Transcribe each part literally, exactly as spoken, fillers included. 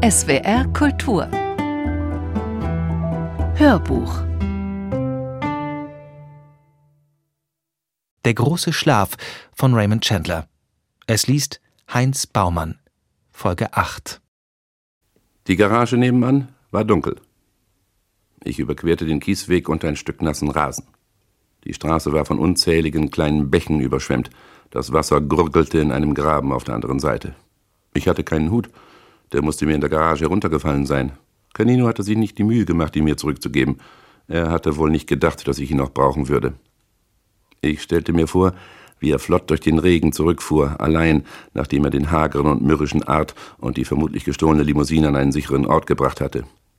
S W R Kultur Hörbuch. Der große Schlaf von Raymond Chandler. Es liest Heinz Baumann. Folge acht. Die Garage nebenan war dunkel. Ich überquerte den Kiesweg unter ein Stück nassen Rasen. Die Straße war von unzähligen kleinen Bächen überschwemmt. Das Wasser gurgelte in einem Graben auf der anderen Seite. Ich hatte keinen Hut. Der musste mir in der Garage heruntergefallen sein. Canino hatte sich nicht die Mühe gemacht, ihn mir zurückzugeben. Er hatte wohl nicht gedacht, dass ich ihn noch brauchen würde. Ich stellte mir vor, wie er flott durch den Regen zurückfuhr, allein, nachdem er den hageren und mürrischen Art und die vermutlich gestohlene Limousine an einen sicheren Ort gebracht hatte.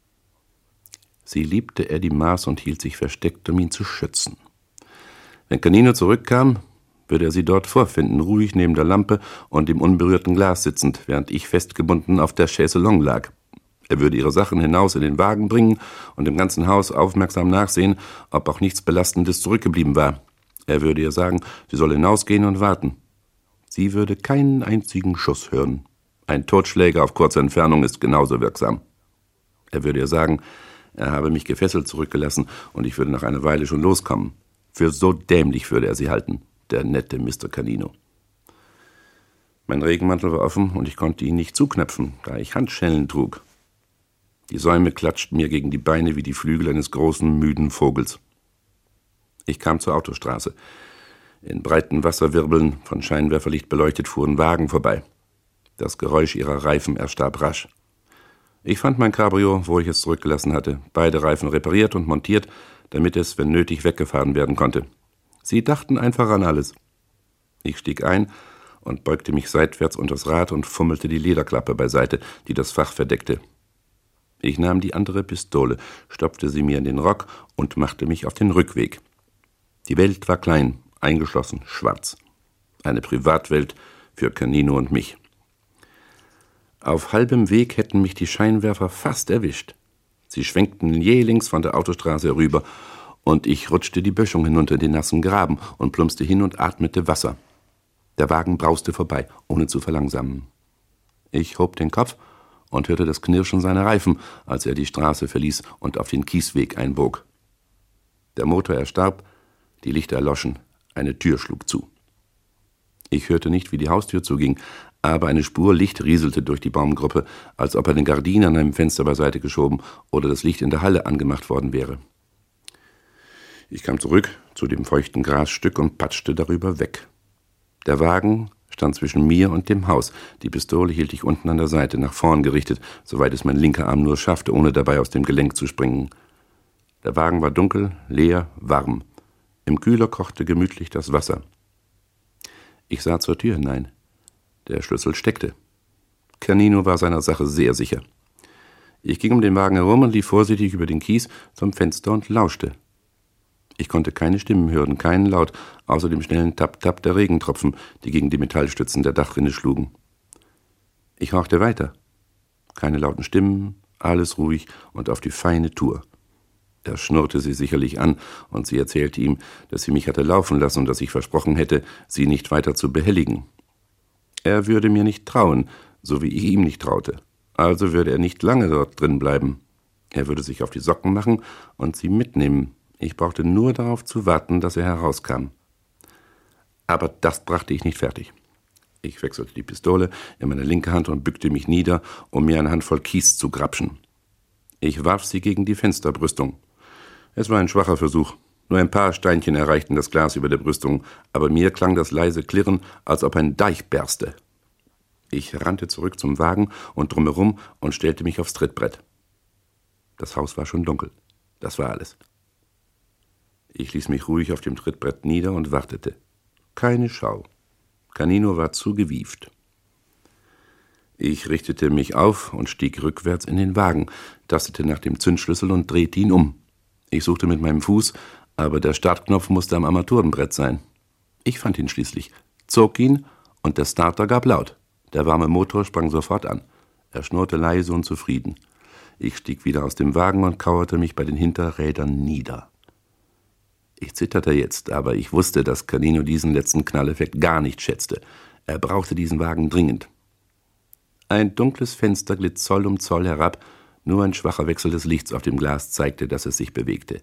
Sie liebte Eddie Mars und hielt sich versteckt, um ihn zu schützen. Wenn Canino zurückkam, würde er sie dort vorfinden, ruhig neben der Lampe und im unberührten Glas sitzend, während ich festgebunden auf der Chaiselongue lag. Er würde ihre Sachen hinaus in den Wagen bringen und im ganzen Haus aufmerksam nachsehen, ob auch nichts Belastendes zurückgeblieben war. Er würde ihr sagen, sie solle hinausgehen und warten. Sie würde keinen einzigen Schuss hören. Ein Totschläger auf kurze Entfernung ist genauso wirksam. Er würde ihr sagen, er habe mich gefesselt zurückgelassen und ich würde nach einer Weile schon loskommen. Für so dämlich würde er sie halten, der nette Mister Canino. Mein Regenmantel war offen und ich konnte ihn nicht zuknöpfen, da ich Handschellen trug. Die Säume klatschten mir gegen die Beine wie die Flügel eines großen, müden Vogels. Ich kam zur Autostraße. In breiten Wasserwirbeln, von Scheinwerferlicht beleuchtet, fuhren Wagen vorbei. Das Geräusch ihrer Reifen erstarb rasch. Ich fand mein Cabrio, wo ich es zurückgelassen hatte, beide Reifen repariert und montiert, damit es, wenn nötig, weggefahren werden konnte. Sie dachten einfach an alles. Ich stieg ein und beugte mich seitwärts unters Rad und fummelte die Lederklappe beiseite, die das Fach verdeckte. Ich nahm die andere Pistole, stopfte sie mir in den Rock und machte mich auf den Rückweg. Die Welt war klein, eingeschlossen, schwarz. Eine Privatwelt für Canino und mich. Auf halbem Weg hätten mich die Scheinwerfer fast erwischt. Sie schwenkten jählings von der Autostraße herüber und ich rutschte die Böschung hinunter in den nassen Graben und plumpste hin und atmete Wasser. Der Wagen brauste vorbei, ohne zu verlangsamen. Ich hob den Kopf und hörte das Knirschen seiner Reifen, als er die Straße verließ und auf den Kiesweg einbog. Der Motor erstarb, die Lichter erloschen, eine Tür schlug zu. Ich hörte nicht, wie die Haustür zuging, aber eine Spur Licht rieselte durch die Baumgruppe, als ob eine Gardine an einem Fenster beiseite geschoben oder das Licht in der Halle angemacht worden wäre. Ich kam zurück zu dem feuchten Grasstück und patschte darüber weg. Der Wagen stand zwischen mir und dem Haus. Die Pistole hielt ich unten an der Seite, nach vorn gerichtet, soweit es mein linker Arm nur schaffte, ohne dabei aus dem Gelenk zu springen. Der Wagen war dunkel, leer, warm. Im Kühler kochte gemütlich das Wasser. Ich sah zur Tür hinein. Der Schlüssel steckte. Canino war seiner Sache sehr sicher. Ich ging um den Wagen herum und lief vorsichtig über den Kies zum Fenster und lauschte. Ich konnte keine Stimmen hören, keinen Laut, außer dem schnellen Tap-Tap der Regentropfen, die gegen die Metallstützen der Dachrinne schlugen. Ich horchte weiter. Keine lauten Stimmen, alles ruhig und auf die feine Tour. Er schnurrte sie sicherlich an, und sie erzählte ihm, dass sie mich hatte laufen lassen und dass ich versprochen hätte, sie nicht weiter zu behelligen. Er würde mir nicht trauen, so wie ich ihm nicht traute. Also würde er nicht lange dort drin bleiben. Er würde sich auf die Socken machen und sie mitnehmen. Ich brauchte nur darauf zu warten, dass er herauskam. Aber das brachte ich nicht fertig. Ich wechselte die Pistole in meine linke Hand und bückte mich nieder, um mir eine Handvoll Kies zu grapschen. Ich warf sie gegen die Fensterbrüstung. Es war ein schwacher Versuch. Nur ein paar Steinchen erreichten das Glas über der Brüstung, aber mir klang das leise Klirren, als ob ein Deich berste. Ich rannte zurück zum Wagen und drumherum und stellte mich aufs Trittbrett. Das Haus war schon dunkel. Das war alles. Ich ließ mich ruhig auf dem Trittbrett nieder und wartete. Keine Schau. Canino war zu gewieft. Ich richtete mich auf und stieg rückwärts in den Wagen, tastete nach dem Zündschlüssel und drehte ihn um. Ich suchte mit meinem Fuß, aber der Startknopf musste am Armaturenbrett sein. Ich fand ihn schließlich, zog ihn und der Starter gab laut. Der warme Motor sprang sofort an. Er schnurrte leise und zufrieden. Ich stieg wieder aus dem Wagen und kauerte mich bei den Hinterrädern nieder. Ich zitterte jetzt, aber ich wusste, dass Canino diesen letzten Knalleffekt gar nicht schätzte. Er brauchte diesen Wagen dringend. Ein dunkles Fenster glitt Zoll um Zoll herab, nur ein schwacher Wechsel des Lichts auf dem Glas zeigte, dass es sich bewegte.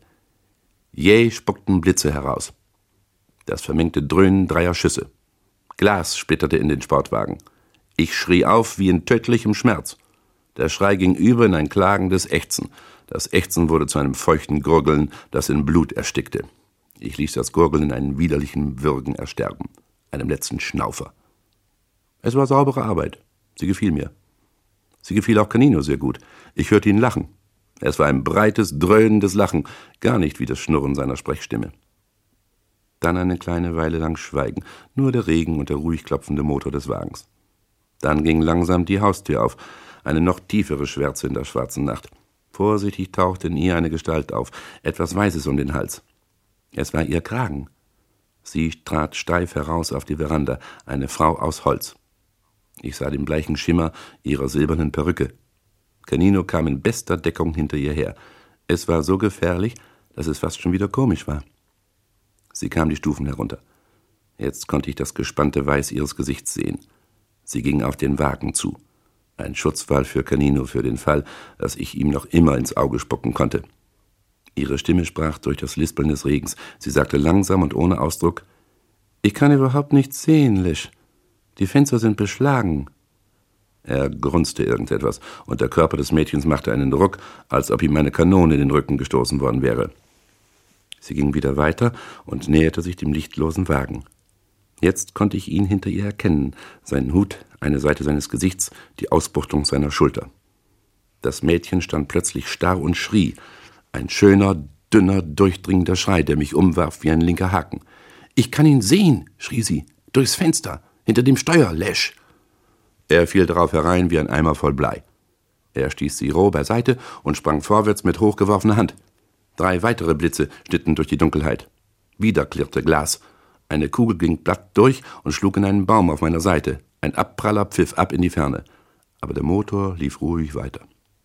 Jäh spuckten Blitze heraus. Das vermengte Dröhnen dreier Schüsse. Glas splitterte in den Sportwagen. Ich schrie auf wie in tödlichem Schmerz. Der Schrei ging über in ein klagendes Ächzen. Das Ächzen wurde zu einem feuchten Gurgeln, das in Blut erstickte. Ich ließ das Gurgeln in einem widerlichen Würgen ersterben, einem letzten Schnaufer. Es war saubere Arbeit. Sie gefiel mir. Sie gefiel auch Canino sehr gut. Ich hörte ihn lachen. Es war ein breites, dröhnendes Lachen, gar nicht wie das Schnurren seiner Sprechstimme. Dann eine kleine Weile lang Schweigen, nur der Regen und der ruhig klopfende Motor des Wagens. Dann ging langsam die Haustür auf, eine noch tiefere Schwärze in der schwarzen Nacht. Vorsichtig tauchte in ihr eine Gestalt auf, etwas Weißes um den Hals. Es war ihr Kragen. Sie trat steif heraus auf die Veranda, eine Frau aus Holz. Ich sah den bleichen Schimmer ihrer silbernen Perücke. Canino kam in bester Deckung hinter ihr her. Es war so gefährlich, dass es fast schon wieder komisch war. Sie kam die Stufen herunter. Jetzt konnte ich das gespannte Weiß ihres Gesichts sehen. Sie ging auf den Wagen zu. Ein Schutzwall für Canino für den Fall, dass ich ihm noch immer ins Auge spucken konnte. Ihre Stimme sprach durch das Lispeln des Regens. Sie sagte langsam und ohne Ausdruck: »Ich kann überhaupt nichts sehen, Lisch. Die Fenster sind beschlagen.« Er grunzte irgendetwas, und der Körper des Mädchens machte einen Ruck, als ob ihm eine Kanone in den Rücken gestoßen worden wäre. Sie ging wieder weiter und näherte sich dem lichtlosen Wagen. Jetzt konnte ich ihn hinter ihr erkennen, seinen Hut, eine Seite seines Gesichts, die Ausbuchtung seiner Schulter. Das Mädchen stand plötzlich starr und schrie. Ein schöner, dünner, durchdringender Schrei, der mich umwarf wie ein linker Haken. »Ich kann ihn sehen«, schrie sie, »durchs Fenster, hinter dem Steuer, Lesch!« Er fiel darauf herein wie ein Eimer voll Blei. Er stieß sie roh beiseite und sprang vorwärts mit hochgeworfener Hand. Drei weitere Blitze schnitten durch die Dunkelheit. Wieder klirrte Glas. Eine Kugel ging glatt durch und schlug in einen Baum auf meiner Seite. Ein Abpraller pfiff ab in die Ferne. Aber der Motor lief ruhig weiter.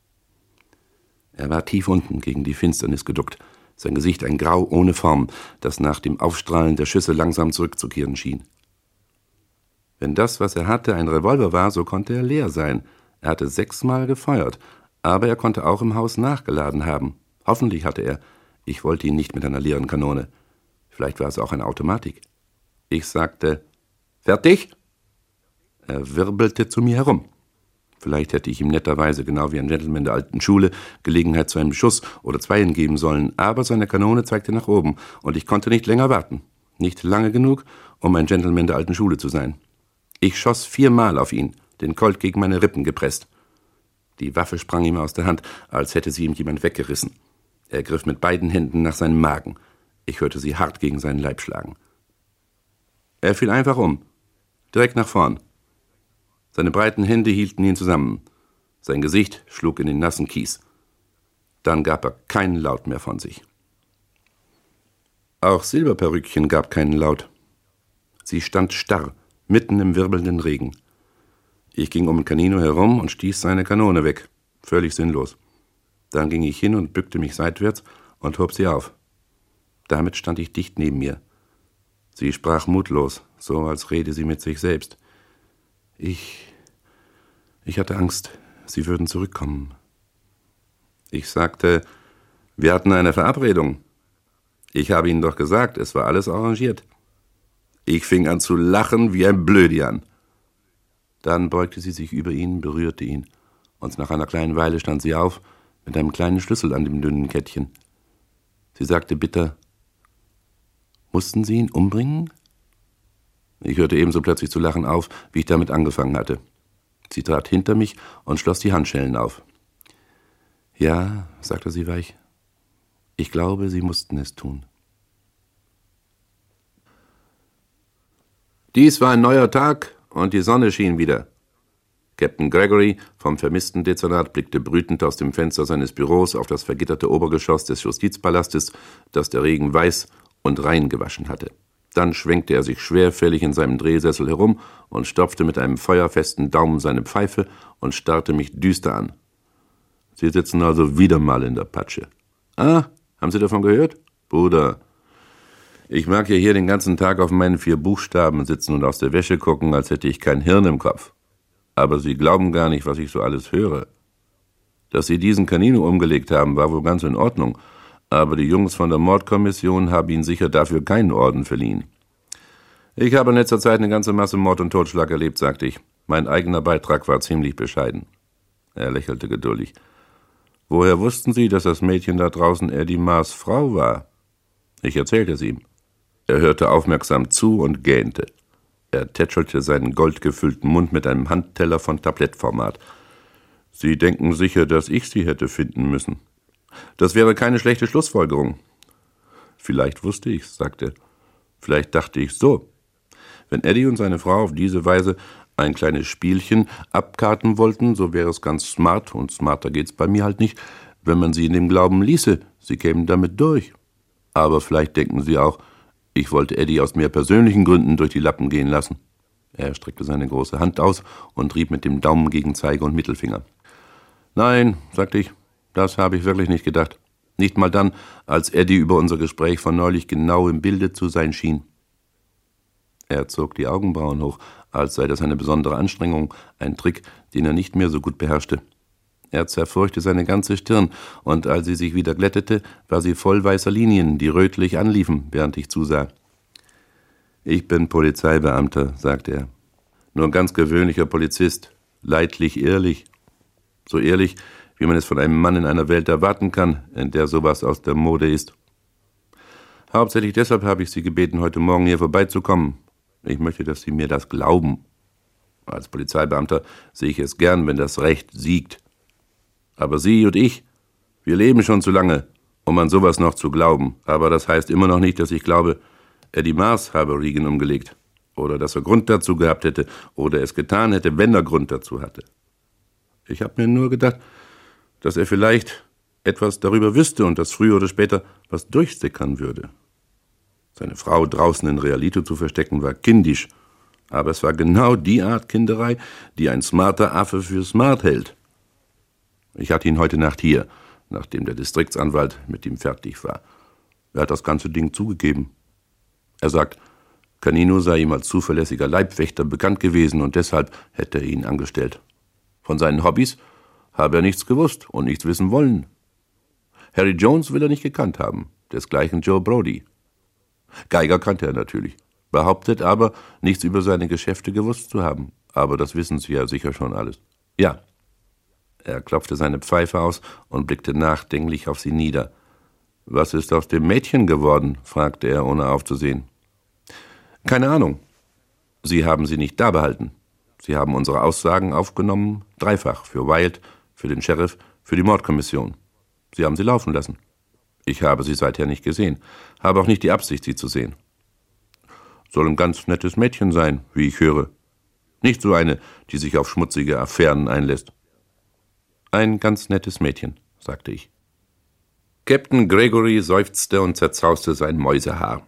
Er war tief unten gegen die Finsternis geduckt, sein Gesicht ein Grau ohne Form, das nach dem Aufstrahlen der Schüsse langsam zurückzukehren schien. Wenn das, was er hatte, ein Revolver war, so konnte er leer sein. Er hatte sechsmal gefeuert, aber er konnte auch im Haus nachgeladen haben. Hoffentlich hatte er. Ich wollte ihn nicht mit einer leeren Kanone. Vielleicht war es auch eine Automatik. Ich sagte: »Fertig?« Er wirbelte zu mir herum. Vielleicht hätte ich ihm netterweise, genau wie ein Gentleman der alten Schule, Gelegenheit zu einem Schuss oder zweien geben sollen, aber seine Kanone zeigte nach oben, und ich konnte nicht länger warten. Nicht lange genug, um ein Gentleman der alten Schule zu sein. Ich schoss viermal auf ihn, den Colt gegen meine Rippen gepresst. Die Waffe sprang ihm aus der Hand, als hätte sie ihm jemand weggerissen. Er griff mit beiden Händen nach seinem Magen. Ich hörte sie hart gegen seinen Leib schlagen. Er fiel einfach um, direkt nach vorn. Seine breiten Hände hielten ihn zusammen. Sein Gesicht schlug in den nassen Kies. Dann gab er keinen Laut mehr von sich. Auch Silberperückchen gab keinen Laut. Sie stand starr, mitten im wirbelnden Regen. Ich ging um Canino herum und stieß seine Kanone weg. Völlig sinnlos. Dann ging ich hin und bückte mich seitwärts und hob sie auf. Damit stand ich dicht neben mir. Sie sprach mutlos, so als rede sie mit sich selbst. Ich... Ich hatte Angst, sie würden zurückkommen. Ich sagte, wir hatten eine Verabredung. Ich habe Ihnen doch gesagt, es war alles arrangiert. Ich fing an zu lachen wie ein Blödian. Dann beugte sie sich über ihn, berührte ihn, und nach einer kleinen Weile stand sie auf, mit einem kleinen Schlüssel an dem dünnen Kettchen. Sie sagte bitter, mussten Sie ihn umbringen? Ich hörte ebenso plötzlich zu lachen auf, wie ich damit angefangen hatte. Sie trat hinter mich und schloss die Handschellen auf. Ja, sagte sie weich, ich glaube, Sie mussten es tun. Dies war ein neuer Tag und die Sonne schien wieder. Captain Gregory vom Vermissten-Dezernat blickte brütend aus dem Fenster seines Büros auf das vergitterte Obergeschoss des Justizpalastes, das der Regen weiß und rein gewaschen hatte. Dann schwenkte er sich schwerfällig in seinem Drehsessel herum und stopfte mit einem feuerfesten Daumen seine Pfeife und starrte mich düster an. »Sie sitzen also wieder mal in der Patsche. Ah, haben Sie davon gehört? Bruder, ich mag ja hier den ganzen Tag auf meinen vier Buchstaben sitzen und aus der Wäsche gucken, als hätte ich kein Hirn im Kopf. Aber Sie glauben gar nicht, was ich so alles höre. Dass Sie diesen Canino umgelegt haben, war wohl ganz in Ordnung, aber die Jungs von der Mordkommission haben Ihnen sicher dafür keinen Orden verliehen. Ich habe in letzter Zeit eine ganze Masse Mord und Totschlag erlebt, sagte ich. Mein eigener Beitrag war ziemlich bescheiden. Er lächelte geduldig. Woher wussten Sie, dass das Mädchen da draußen Eddie Mars Frau war? Ich erzählte es ihm. Er hörte aufmerksam zu und gähnte. Er tätschelte seinen goldgefüllten Mund mit einem Handteller von Tablettformat. Sie denken sicher, dass ich sie hätte finden müssen. Das wäre keine schlechte Schlussfolgerung. Vielleicht wusste ich's, sagte er. Vielleicht dachte ich so. Wenn Eddie und seine Frau auf diese Weise ein kleines Spielchen abkarten wollten, so wäre es ganz smart, und smarter geht's bei mir halt nicht, wenn man sie in dem Glauben ließe, sie kämen damit durch. Aber vielleicht denken sie auch, ich wollte Eddie aus mehr persönlichen Gründen durch die Lappen gehen lassen. Er streckte seine große Hand aus und rieb mit dem Daumen gegen Zeige und Mittelfinger. Nein, sagte ich, das habe ich wirklich nicht gedacht. Nicht mal dann, als Eddie über unser Gespräch von neulich genau im Bilde zu sein schien. Er zog die Augenbrauen hoch, als sei das eine besondere Anstrengung, ein Trick, den er nicht mehr so gut beherrschte. Er zerfurchte seine ganze Stirn, und als sie sich wieder glättete, war sie voll weißer Linien, die rötlich anliefen, während ich zusah. »Ich bin Polizeibeamter«, sagte er. »Nur ein ganz gewöhnlicher Polizist, leidlich ehrlich. So ehrlich, wie man es von einem Mann in einer Welt erwarten kann, in der sowas aus der Mode ist. Hauptsächlich deshalb habe ich Sie gebeten, heute Morgen hier vorbeizukommen. Ich möchte, dass Sie mir das glauben. Als Polizeibeamter sehe ich es gern, wenn das Recht siegt. Aber Sie und ich, wir leben schon zu lange, um an sowas noch zu glauben. Aber das heißt immer noch nicht, dass ich glaube, Eddie Mars habe Regan umgelegt. Oder dass er Grund dazu gehabt hätte. Oder es getan hätte, wenn er Grund dazu hatte. Ich habe mir nur gedacht, dass er vielleicht etwas darüber wüsste und dass früher oder später was durchsickern würde. Seine Frau draußen in Realito zu verstecken, war kindisch. Aber es war genau die Art Kinderei, die ein smarter Affe für smart hält. Ich hatte ihn heute Nacht hier, nachdem der Distriktsanwalt mit ihm fertig war. Er hat das ganze Ding zugegeben. Er sagt, Canino sei ihm als zuverlässiger Leibwächter bekannt gewesen und deshalb hätte er ihn angestellt. Von seinen Hobbys habe er nichts gewusst und nichts wissen wollen. Harry Jones will er nicht gekannt haben, desgleichen Joe Brody. Geiger kannte er natürlich, behauptet aber, nichts über seine Geschäfte gewusst zu haben. Aber das wissen Sie ja sicher schon alles. Ja. Er klopfte seine Pfeife aus und blickte nachdenklich auf sie nieder. »Was ist aus dem Mädchen geworden?« fragte er, ohne aufzusehen. »Keine Ahnung. Sie haben sie nicht da behalten. Sie haben unsere Aussagen aufgenommen, dreifach, für Wild, für den Sheriff, für die Mordkommission. Sie haben sie laufen lassen. Ich habe sie seither nicht gesehen, habe auch nicht die Absicht, sie zu sehen. Soll ein ganz nettes Mädchen sein, wie ich höre. Nicht so eine, die sich auf schmutzige Affären einlässt.« »Ein ganz nettes Mädchen«, sagte ich. Captain Gregory seufzte und zerzauste sein Mäusehaar.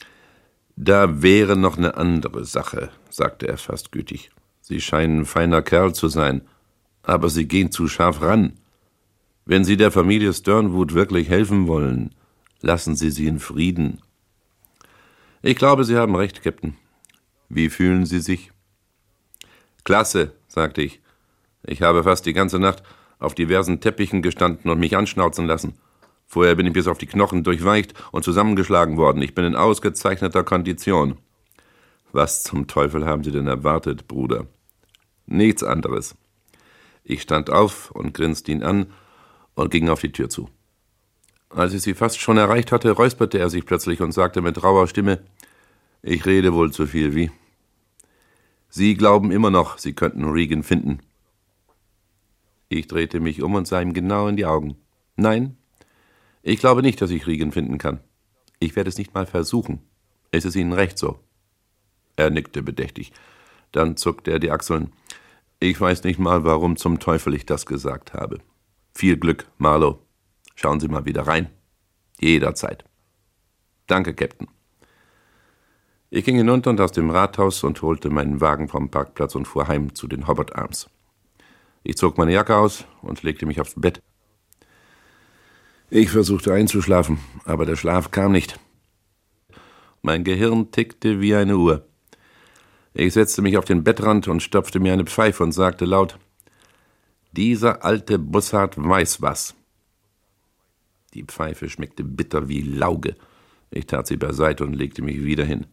»Da wäre noch eine andere Sache«, sagte er fast gütig. »Sie scheinen ein feiner Kerl zu sein, aber Sie gehen zu scharf ran. Wenn Sie der Familie Sternwood wirklich helfen wollen, lassen Sie sie in Frieden.« »Ich glaube, Sie haben recht, Captain. Wie fühlen Sie sich?« »Klasse«, sagte ich. »Ich habe fast die ganze Nacht auf diversen Teppichen gestanden und mich anschnauzen lassen. Vorher bin ich bis auf die Knochen durchweicht und zusammengeschlagen worden. Ich bin in ausgezeichneter Kondition.« »Was zum Teufel haben Sie denn erwartet, Bruder?« »Nichts anderes.« Ich stand auf und grinste ihn an und ging auf die Tür zu. Als ich sie fast schon erreicht hatte, räusperte er sich plötzlich und sagte mit rauer Stimme, »Ich rede wohl zu viel, wie? Sie glauben immer noch, Sie könnten Regan finden.« Ich drehte mich um und sah ihm genau in die Augen. »Nein, ich glaube nicht, dass ich Regan finden kann. Ich werde es nicht mal versuchen. Ist es Ihnen recht so?« Er nickte bedächtig. Dann zuckte er die Achseln. »Ich weiß nicht mal, warum zum Teufel ich das gesagt habe. Viel Glück, Marlowe. Schauen Sie mal wieder rein. Jederzeit.« »Danke, Captain.« Ich ging hinunter und aus dem Rathaus und holte meinen Wagen vom Parkplatz und fuhr heim zu den Hobart Arms. Ich zog meine Jacke aus und legte mich aufs Bett. Ich versuchte einzuschlafen, aber der Schlaf kam nicht. Mein Gehirn tickte wie eine Uhr. Ich setzte mich auf den Bettrand und stopfte mir eine Pfeife und sagte laut: »Dieser alte Bussard weiß was.« Die Pfeife schmeckte bitter wie Lauge. Ich tat sie beiseite und legte mich wieder hin.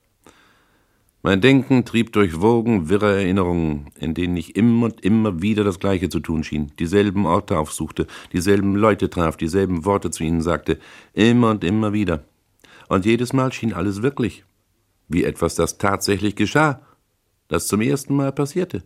Mein Denken trieb durch Wogen wirrer Erinnerungen, in denen ich immer und immer wieder das Gleiche zu tun schien, dieselben Orte aufsuchte, dieselben Leute traf, dieselben Worte zu ihnen sagte, immer und immer wieder. Und jedes Mal schien alles wirklich, wie etwas, das tatsächlich geschah, das zum ersten Mal passierte.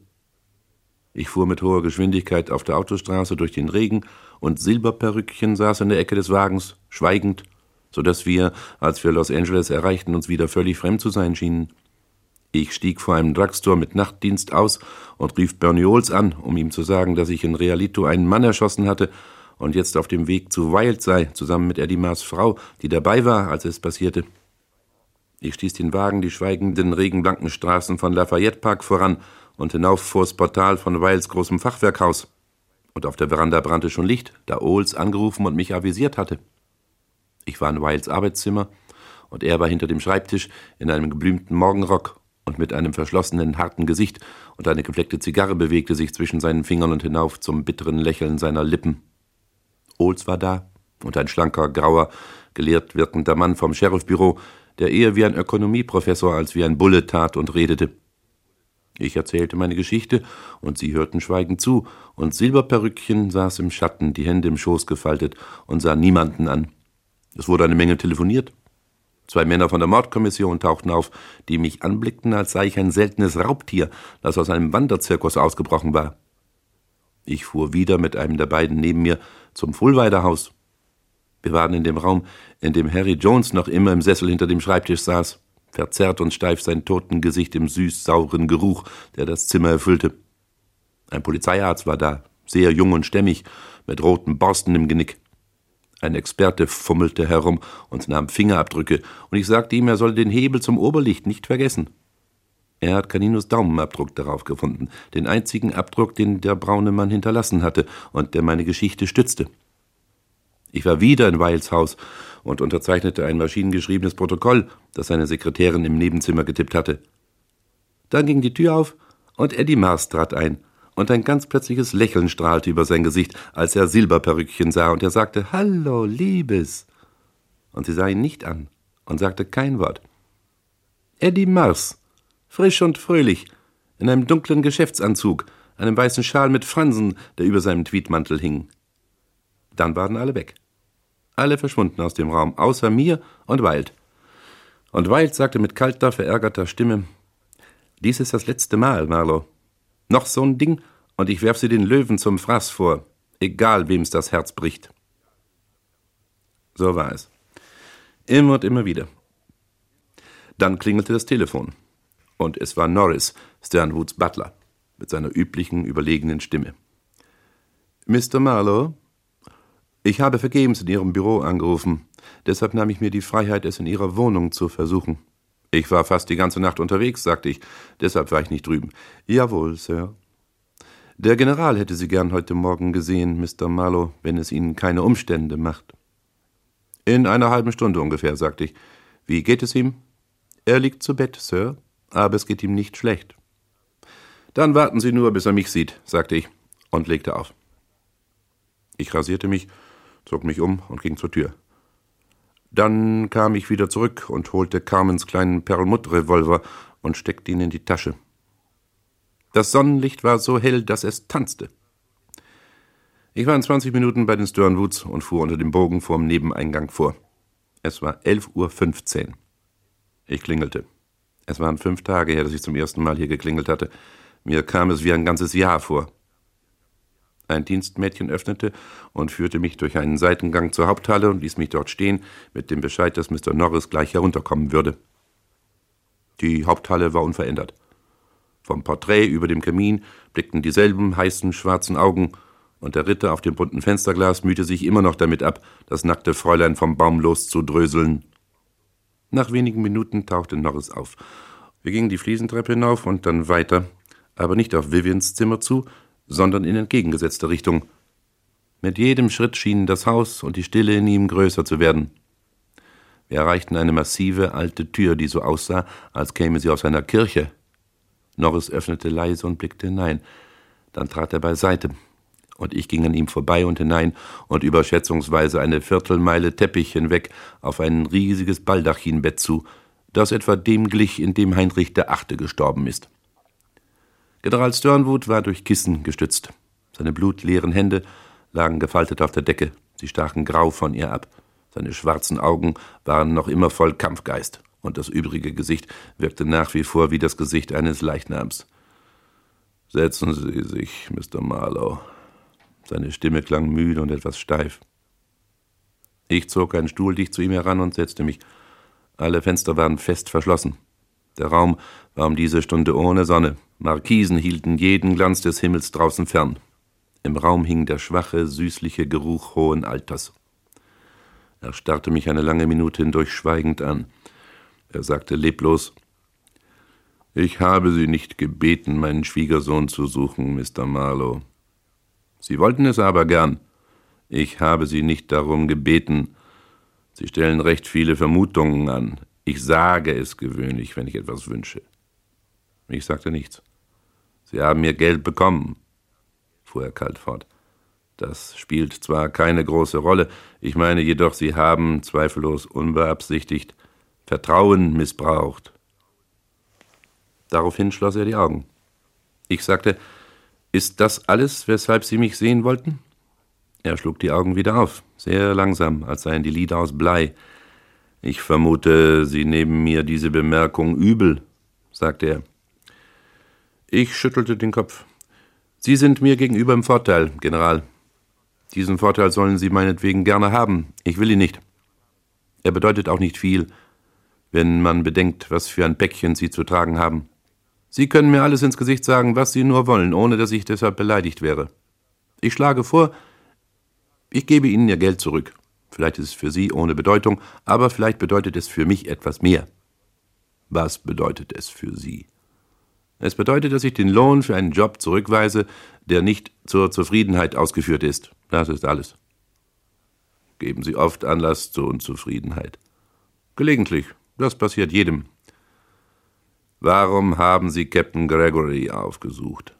Ich fuhr mit hoher Geschwindigkeit auf der Autostraße durch den Regen und Silberperückchen saß in der Ecke des Wagens, schweigend, so dass wir, als wir Los Angeles erreichten, uns wieder völlig fremd zu sein schienen. Ich stieg vor einem Drugstore mit Nachtdienst aus und rief Bernie Olds an, um ihm zu sagen, dass ich in Realito einen Mann erschossen hatte und jetzt auf dem Weg zu Wild sei, zusammen mit Eddie Mars Frau, die dabei war, als es passierte. Ich stieß den Wagen die schweigenden, regenblanken Straßen von Lafayette Park voran und hinauf vors Portal von Wilds großem Fachwerkhaus. Und auf der Veranda brannte schon Licht, da Olds angerufen und mich avisiert hatte. Ich war in Wilds Arbeitszimmer und er war hinter dem Schreibtisch in einem geblümten Morgenrock und mit einem verschlossenen, harten Gesicht, und eine gefleckte Zigarre bewegte sich zwischen seinen Fingern und hinauf zum bitteren Lächeln seiner Lippen. Olds war da und ein schlanker, grauer, gelehrt wirkender Mann vom Sheriffbüro, der eher wie ein Ökonomieprofessor als wie ein Bulle tat und redete. Ich erzählte meine Geschichte, und sie hörten schweigend zu, und Silberperückchen saß im Schatten, die Hände im Schoß gefaltet, und sah niemanden an. Es wurde eine Menge telefoniert. Zwei Männer von der Mordkommission tauchten auf, die mich anblickten, als sei ich ein seltenes Raubtier, das aus einem Wanderzirkus ausgebrochen war. Ich fuhr wieder mit einem der beiden neben mir zum Fullwider-Haus. Wir waren in dem Raum, in dem Harry Jones noch immer im Sessel hinter dem Schreibtisch saß, verzerrt und steif sein Totengesicht im süß-sauren Geruch, der das Zimmer erfüllte. Ein Polizeiarzt war da, sehr jung und stämmig, mit roten Borsten im Genick. Ein Experte fummelte herum und nahm Fingerabdrücke, und ich sagte ihm, er solle den Hebel zum Oberlicht nicht vergessen. Er hat Caninos Daumenabdruck darauf gefunden, den einzigen Abdruck, den der braune Mann hinterlassen hatte und der meine Geschichte stützte. Ich war wieder in Wilds Haus und unterzeichnete ein maschinengeschriebenes Protokoll, das seine Sekretärin im Nebenzimmer getippt hatte. Dann ging die Tür auf und Eddie Mars trat ein, und ein ganz plötzliches Lächeln strahlte über sein Gesicht, als er Silberperückchen sah, und er sagte, »Hallo, Liebes!« Und sie sah ihn nicht an und sagte kein Wort. Eddie Mars, frisch und fröhlich, in einem dunklen Geschäftsanzug, einem weißen Schal mit Fransen, der über seinem Tweedmantel hing. Dann waren alle weg. Alle verschwunden aus dem Raum, außer mir und Wild. Und Wild sagte mit kalter, verärgerter Stimme, »Dies ist das letzte Mal, Marlowe. Noch so ein Ding, und ich werf sie den Löwen zum Fraß vor, egal wem's das Herz bricht.« So war es. Immer und immer wieder. Dann klingelte das Telefon, und es war Norris, Sternwoods Butler, mit seiner üblichen, überlegenen Stimme. »Mister Marlowe, ich habe vergebens in Ihrem Büro angerufen, deshalb nahm ich mir die Freiheit, es in Ihrer Wohnung zu versuchen. Ich war fast die ganze Nacht unterwegs, sagte ich, deshalb war ich nicht drüben. »Jawohl, Sir. Der General hätte Sie gern heute Morgen gesehen, Mister Marlowe, wenn es Ihnen keine Umstände macht.« »In einer halben Stunde ungefähr«, sagte ich. »Wie geht es ihm?« »Er liegt zu Bett, Sir, aber es geht ihm nicht schlecht.« »Dann warten Sie nur, bis er mich sieht«, sagte ich und legte auf. Ich rasierte mich, zog mich um und ging zur Tür. Dann kam ich wieder zurück und holte Carmens kleinen Perlmutt-Revolver und steckte ihn in die Tasche. Das Sonnenlicht war so hell, dass es tanzte. Ich war in zwanzig Minuten bei den Sternwoods und fuhr unter dem Bogen vorm Nebeneingang vor. Es war elf Uhr fünfzehn. Ich klingelte. Es waren fünf Tage her, dass ich zum ersten Mal hier geklingelt hatte. Mir kam es wie ein ganzes Jahr vor. Ein Dienstmädchen öffnete und führte mich durch einen Seitengang zur Haupthalle und ließ mich dort stehen, mit dem Bescheid, dass Mister Norris gleich herunterkommen würde. Die Haupthalle war unverändert. Vom Porträt über dem Kamin blickten dieselben heißen, schwarzen Augen, und der Ritter auf dem bunten Fensterglas mühte sich immer noch damit ab, das nackte Fräulein vom Baum loszudröseln. Nach wenigen Minuten tauchte Norris auf. Wir gingen die Fliesentreppe hinauf und dann weiter, aber nicht auf Vivians Zimmer zu, sondern in entgegengesetzter Richtung. Mit jedem Schritt schienen das Haus und die Stille in ihm größer zu werden. Wir erreichten eine massive alte Tür, die so aussah, als käme sie aus einer Kirche. Norris öffnete leise und blickte hinein. Dann trat er beiseite, und ich ging an ihm vorbei und hinein und über schätzungsweise eine Viertelmeile Teppich hinweg auf ein riesiges Baldachinbett zu, das etwa dem glich, in dem Heinrich der Achte gestorben ist. General Sternwood war durch Kissen gestützt. Seine blutleeren Hände lagen gefaltet auf der Decke, sie stachen grau von ihr ab. Seine schwarzen Augen waren noch immer voll Kampfgeist, und das übrige Gesicht wirkte nach wie vor wie das Gesicht eines Leichnams. »Setzen Sie sich, Mister Marlowe.« Seine Stimme klang müde und etwas steif. Ich zog einen Stuhl dicht zu ihm heran und setzte mich. Alle Fenster waren fest verschlossen. Der Raum war um diese Stunde ohne Sonne. Markisen hielten jeden Glanz des Himmels draußen fern. Im Raum hing der schwache, süßliche Geruch hohen Alters. Er starrte mich eine lange Minute hindurch schweigend an. Er sagte leblos: »Ich habe Sie nicht gebeten, meinen Schwiegersohn zu suchen, Mister Marlowe. Sie wollten es aber gern. Ich habe Sie nicht darum gebeten. Sie stellen recht viele Vermutungen an. Ich sage es gewöhnlich, wenn ich etwas wünsche.« Ich sagte nichts. »Sie haben Ihr Geld bekommen«, fuhr er kalt fort. »Das spielt zwar keine große Rolle, ich meine jedoch, Sie haben, zweifellos unbeabsichtigt, Vertrauen missbraucht.« Daraufhin schloss er die Augen. Ich sagte: »Ist das alles, weshalb Sie mich sehen wollten?« Er schlug die Augen wieder auf, sehr langsam, als seien die Lider aus Blei. »Ich vermute, Sie nehmen mir diese Bemerkung übel«, sagte er. Ich schüttelte den Kopf. »Sie sind mir gegenüber im Vorteil, General. Diesen Vorteil sollen Sie meinetwegen gerne haben. Ich will ihn nicht. Er bedeutet auch nicht viel, wenn man bedenkt, was für ein Päckchen Sie zu tragen haben. Sie können mir alles ins Gesicht sagen, was Sie nur wollen, ohne dass ich deshalb beleidigt wäre. Ich schlage vor, ich gebe Ihnen Ihr Geld zurück. Vielleicht ist es für Sie ohne Bedeutung, aber vielleicht bedeutet es für mich etwas mehr.« »Was bedeutet es für Sie?« »Es bedeutet, dass ich den Lohn für einen Job zurückweise, der nicht zur Zufriedenheit ausgeführt ist. Das ist alles.« »Geben Sie oft Anlass zur Unzufriedenheit?« »Gelegentlich. Das passiert jedem.« »Warum haben Sie Captain Gregory aufgesucht?«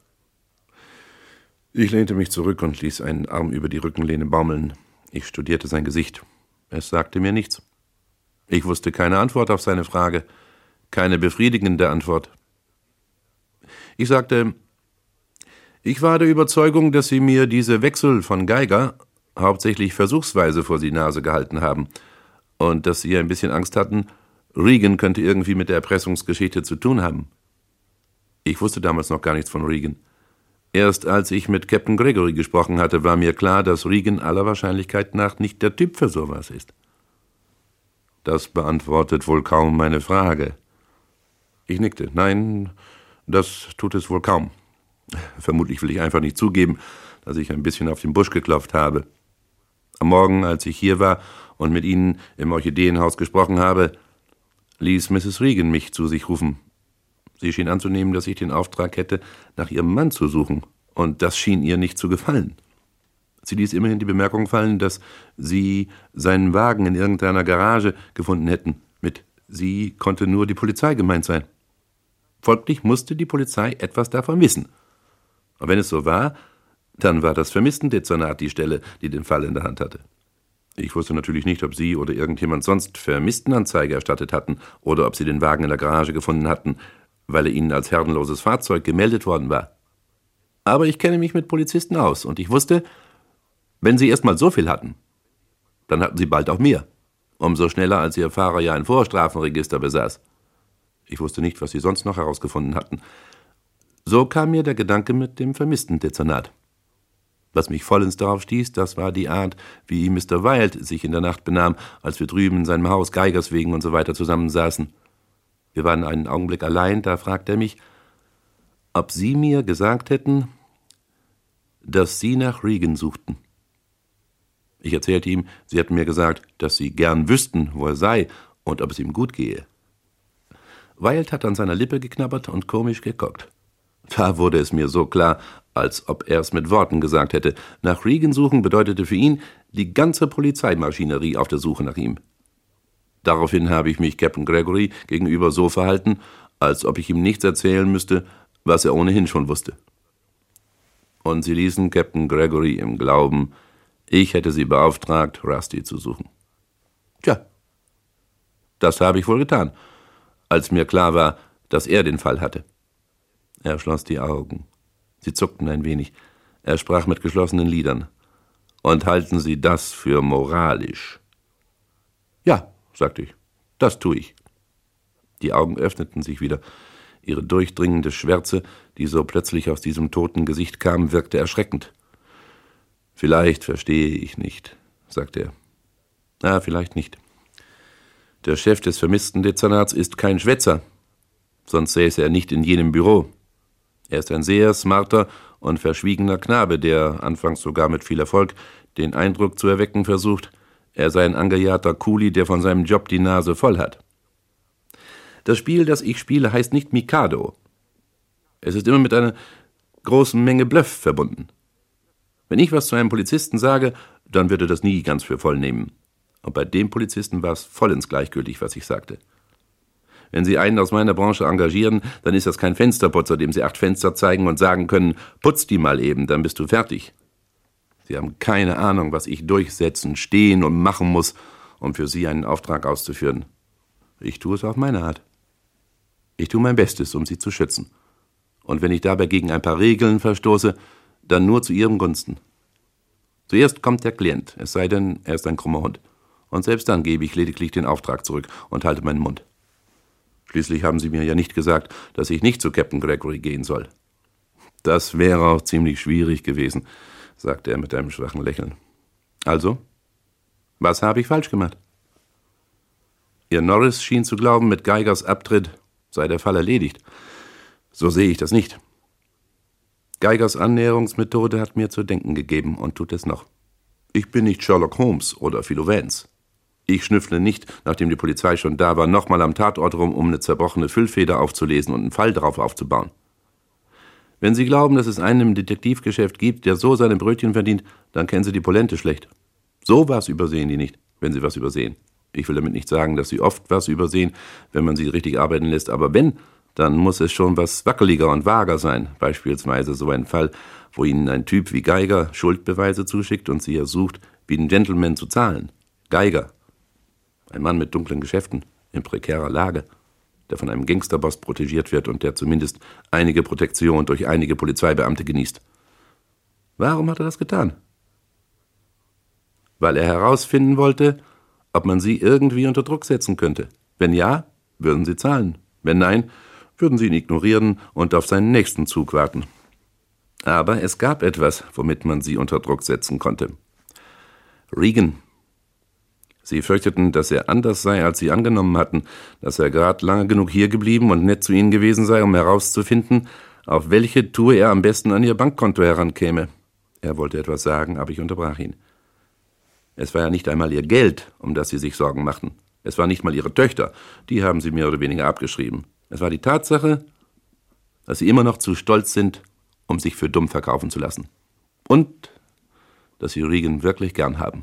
Ich lehnte mich zurück und ließ einen Arm über die Rückenlehne baumeln. Ich studierte sein Gesicht. Es sagte mir nichts. Ich wusste keine Antwort auf seine Frage, keine befriedigende Antwort. Ich sagte: »Ich war der Überzeugung, dass Sie mir diese Wechsel von Geiger hauptsächlich versuchsweise vor die Nase gehalten haben und dass Sie ein bisschen Angst hatten, Regan könnte irgendwie mit der Erpressungsgeschichte zu tun haben.« Ich wusste damals noch gar nichts von Regan. Erst als ich mit Captain Gregory gesprochen hatte, war mir klar, dass Regan aller Wahrscheinlichkeit nach nicht der Typ für sowas ist. Das beantwortet wohl kaum meine Frage. Ich nickte. Nein, das tut es wohl kaum. Vermutlich will ich einfach nicht zugeben, dass ich ein bisschen auf den Busch geklopft habe. Am Morgen, als ich hier war und mit Ihnen im Orchideenhaus gesprochen habe, ließ Misses Regan mich zu sich rufen. Sie schien anzunehmen, dass ich den Auftrag hätte, nach ihrem Mann zu suchen, und das schien ihr nicht zu gefallen. Sie ließ immerhin die Bemerkung fallen, dass Sie seinen Wagen in irgendeiner Garage gefunden hätten. Mit Sie konnte nur die Polizei gemeint sein. Folglich musste die Polizei etwas davon wissen. Und wenn es so war, dann war das Vermisstendezernat die Stelle, die den Fall in der Hand hatte. Ich wusste natürlich nicht, ob Sie oder irgendjemand sonst Vermisstenanzeige erstattet hatten oder ob Sie den Wagen in der Garage gefunden hatten, weil er Ihnen als herrenloses Fahrzeug gemeldet worden war. Aber ich kenne mich mit Polizisten aus und ich wusste, wenn Sie erst mal so viel hatten, dann hatten Sie bald auch mehr. Umso schneller, als Ihr Fahrer ja ein Vorstrafenregister besaß. Ich wusste nicht, was Sie sonst noch herausgefunden hatten. So kam mir der Gedanke mit dem Vermisstendezernat. Was mich vollends darauf stieß, das war die Art, wie Mister Wilde sich in der Nacht benahm, als wir drüben in seinem Haus Geigers wegen und so weiter zusammensaßen. Wir waren einen Augenblick allein, da fragte er mich, ob Sie mir gesagt hätten, dass Sie nach Regan suchten. Ich erzählte ihm, Sie hätten mir gesagt, dass Sie gern wüssten, wo er sei und ob es ihm gut gehe. Wilde hat an seiner Lippe geknabbert und komisch geguckt. Da wurde es mir so klar, als ob er es mit Worten gesagt hätte. Nach Regan suchen bedeutete für ihn die ganze Polizeimaschinerie auf der Suche nach ihm. Daraufhin habe ich mich Captain Gregory gegenüber so verhalten, als ob ich ihm nichts erzählen müsste, was er ohnehin schon wusste. Und sie ließen Captain Gregory im Glauben, ich hätte sie beauftragt, Rusty zu suchen. Tja, das habe ich wohl getan, als mir klar war, dass er den Fall hatte. Er schloss die Augen. Sie zuckten ein wenig. Er sprach mit geschlossenen Lidern. Und halten Sie das für moralisch? Ja, sagte ich, das tue ich. Die Augen öffneten sich wieder. Ihre durchdringende Schwärze, die so plötzlich aus diesem toten Gesicht kam, wirkte erschreckend. Vielleicht verstehe ich nicht, sagte er. Na, vielleicht nicht. Der Chef des vermissten Dezernats ist kein Schwätzer, sonst säße er nicht in jenem Büro. Er ist ein sehr smarter und verschwiegener Knabe, der, anfangs sogar mit viel Erfolg, den Eindruck zu erwecken versucht, er sei ein engagierter Kuli, der von seinem Job die Nase voll hat. Das Spiel, das ich spiele, heißt nicht Mikado. Es ist immer mit einer großen Menge Bluff verbunden. Wenn ich was zu einem Polizisten sage, dann wird er das nie ganz für voll nehmen. Und bei dem Polizisten war es vollends gleichgültig, was ich sagte. Wenn Sie einen aus meiner Branche engagieren, dann ist das kein Fensterputzer, dem Sie acht Fenster zeigen und sagen können, putz die mal eben, dann bist du fertig. Sie haben keine Ahnung, was ich durchsetzen, stehen und machen muss, um für Sie einen Auftrag auszuführen. Ich tue es auf meine Art. Ich tue mein Bestes, um Sie zu schützen. Und wenn ich dabei gegen ein paar Regeln verstoße, dann nur zu Ihrem Gunsten. Zuerst kommt der Klient, es sei denn, er ist ein krummer Hund. Und selbst dann gebe ich lediglich den Auftrag zurück und halte meinen Mund. Schließlich haben Sie mir ja nicht gesagt, dass ich nicht zu Captain Gregory gehen soll. Das wäre auch ziemlich schwierig gewesen, sagte er mit einem schwachen Lächeln. Also, was habe ich falsch gemacht? Ihr Norris schien zu glauben, mit Geigers Abtritt sei der Fall erledigt. So sehe ich das nicht. Geigers Annäherungsmethode hat mir zu denken gegeben und tut es noch. Ich bin nicht Sherlock Holmes oder Philo Vance. Ich schnüffle nicht, nachdem die Polizei schon da war, nochmal am Tatort rum, um eine zerbrochene Füllfeder aufzulesen und einen Fall darauf aufzubauen. Wenn Sie glauben, dass es einen im Detektivgeschäft gibt, der so seine Brötchen verdient, dann kennen Sie die Polente schlecht. So was übersehen die nicht, wenn sie was übersehen. Ich will damit nicht sagen, dass sie oft was übersehen, wenn man sie richtig arbeiten lässt, aber wenn, dann muss es schon was wackeliger und vager sein. Beispielsweise so ein Fall, wo Ihnen ein Typ wie Geiger Schuldbeweise zuschickt und Sie ersucht, wie ein Gentleman zu zahlen. Geiger. Ein Mann mit dunklen Geschäften, in prekärer Lage, der von einem Gangsterboss protegiert wird und der zumindest einige Protektion durch einige Polizeibeamte genießt. Warum hat er das getan? Weil er herausfinden wollte, ob man sie irgendwie unter Druck setzen könnte. Wenn ja, würden sie zahlen. Wenn nein, würden sie ihn ignorieren und auf seinen nächsten Zug warten. Aber es gab etwas, womit man sie unter Druck setzen konnte. Regan. Sie fürchteten, dass er anders sei, als sie angenommen hatten, dass er gerade lange genug hier geblieben und nett zu ihnen gewesen sei, um herauszufinden, auf welche Tour er am besten an ihr Bankkonto herankäme. Er wollte etwas sagen, aber ich unterbrach ihn. Es war ja nicht einmal ihr Geld, um das sie sich Sorgen machten. Es war nicht mal ihre Töchter, die haben sie mehr oder weniger abgeschrieben. Es war die Tatsache, dass sie immer noch zu stolz sind, um sich für dumm verkaufen zu lassen. Und dass sie Regan wirklich gern haben.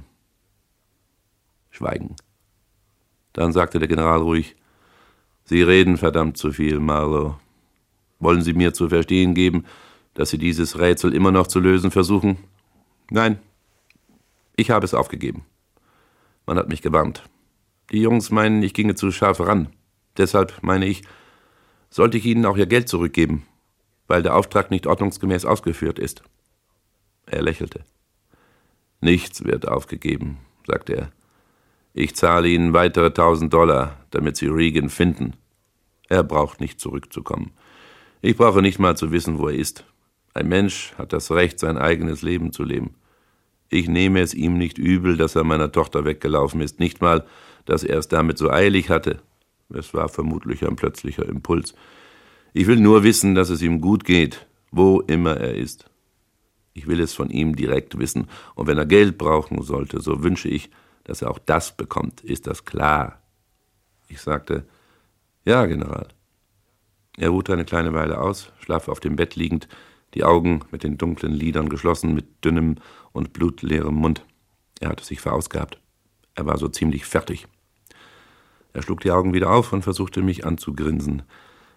Schweigen. Dann sagte der General ruhig, »Sie reden verdammt zu viel, Marlowe. Wollen Sie mir zu verstehen geben, dass Sie dieses Rätsel immer noch zu lösen versuchen?« »Nein, ich habe es aufgegeben. Man hat mich gewarnt. Die Jungs meinen, ich ginge zu scharf ran. Deshalb, meine ich, sollte ich ihnen auch ihr Geld zurückgeben, weil der Auftrag nicht ordnungsgemäß ausgeführt ist.« Er lächelte. »Nichts wird aufgegeben«, sagte er. »Ich zahle Ihnen weitere tausend Dollar, damit Sie Regan finden. Er braucht nicht zurückzukommen. Ich brauche nicht mal zu wissen, wo er ist. Ein Mensch hat das Recht, sein eigenes Leben zu leben. Ich nehme es ihm nicht übel, dass er meiner Tochter weggelaufen ist, nicht mal, dass er es damit so eilig hatte. Es war vermutlich ein plötzlicher Impuls. Ich will nur wissen, dass es ihm gut geht, wo immer er ist. Ich will es von ihm direkt wissen, und wenn er Geld brauchen sollte, so wünsche ich, dass er auch das bekommt. Ist das klar?« Ich sagte, »Ja, General.« Er ruhte eine kleine Weile aus, schlaff auf dem Bett liegend, die Augen mit den dunklen Lidern geschlossen, mit dünnem und blutleerem Mund. Er hatte sich verausgabt. Er war so ziemlich fertig. Er schlug die Augen wieder auf und versuchte mich anzugrinsen.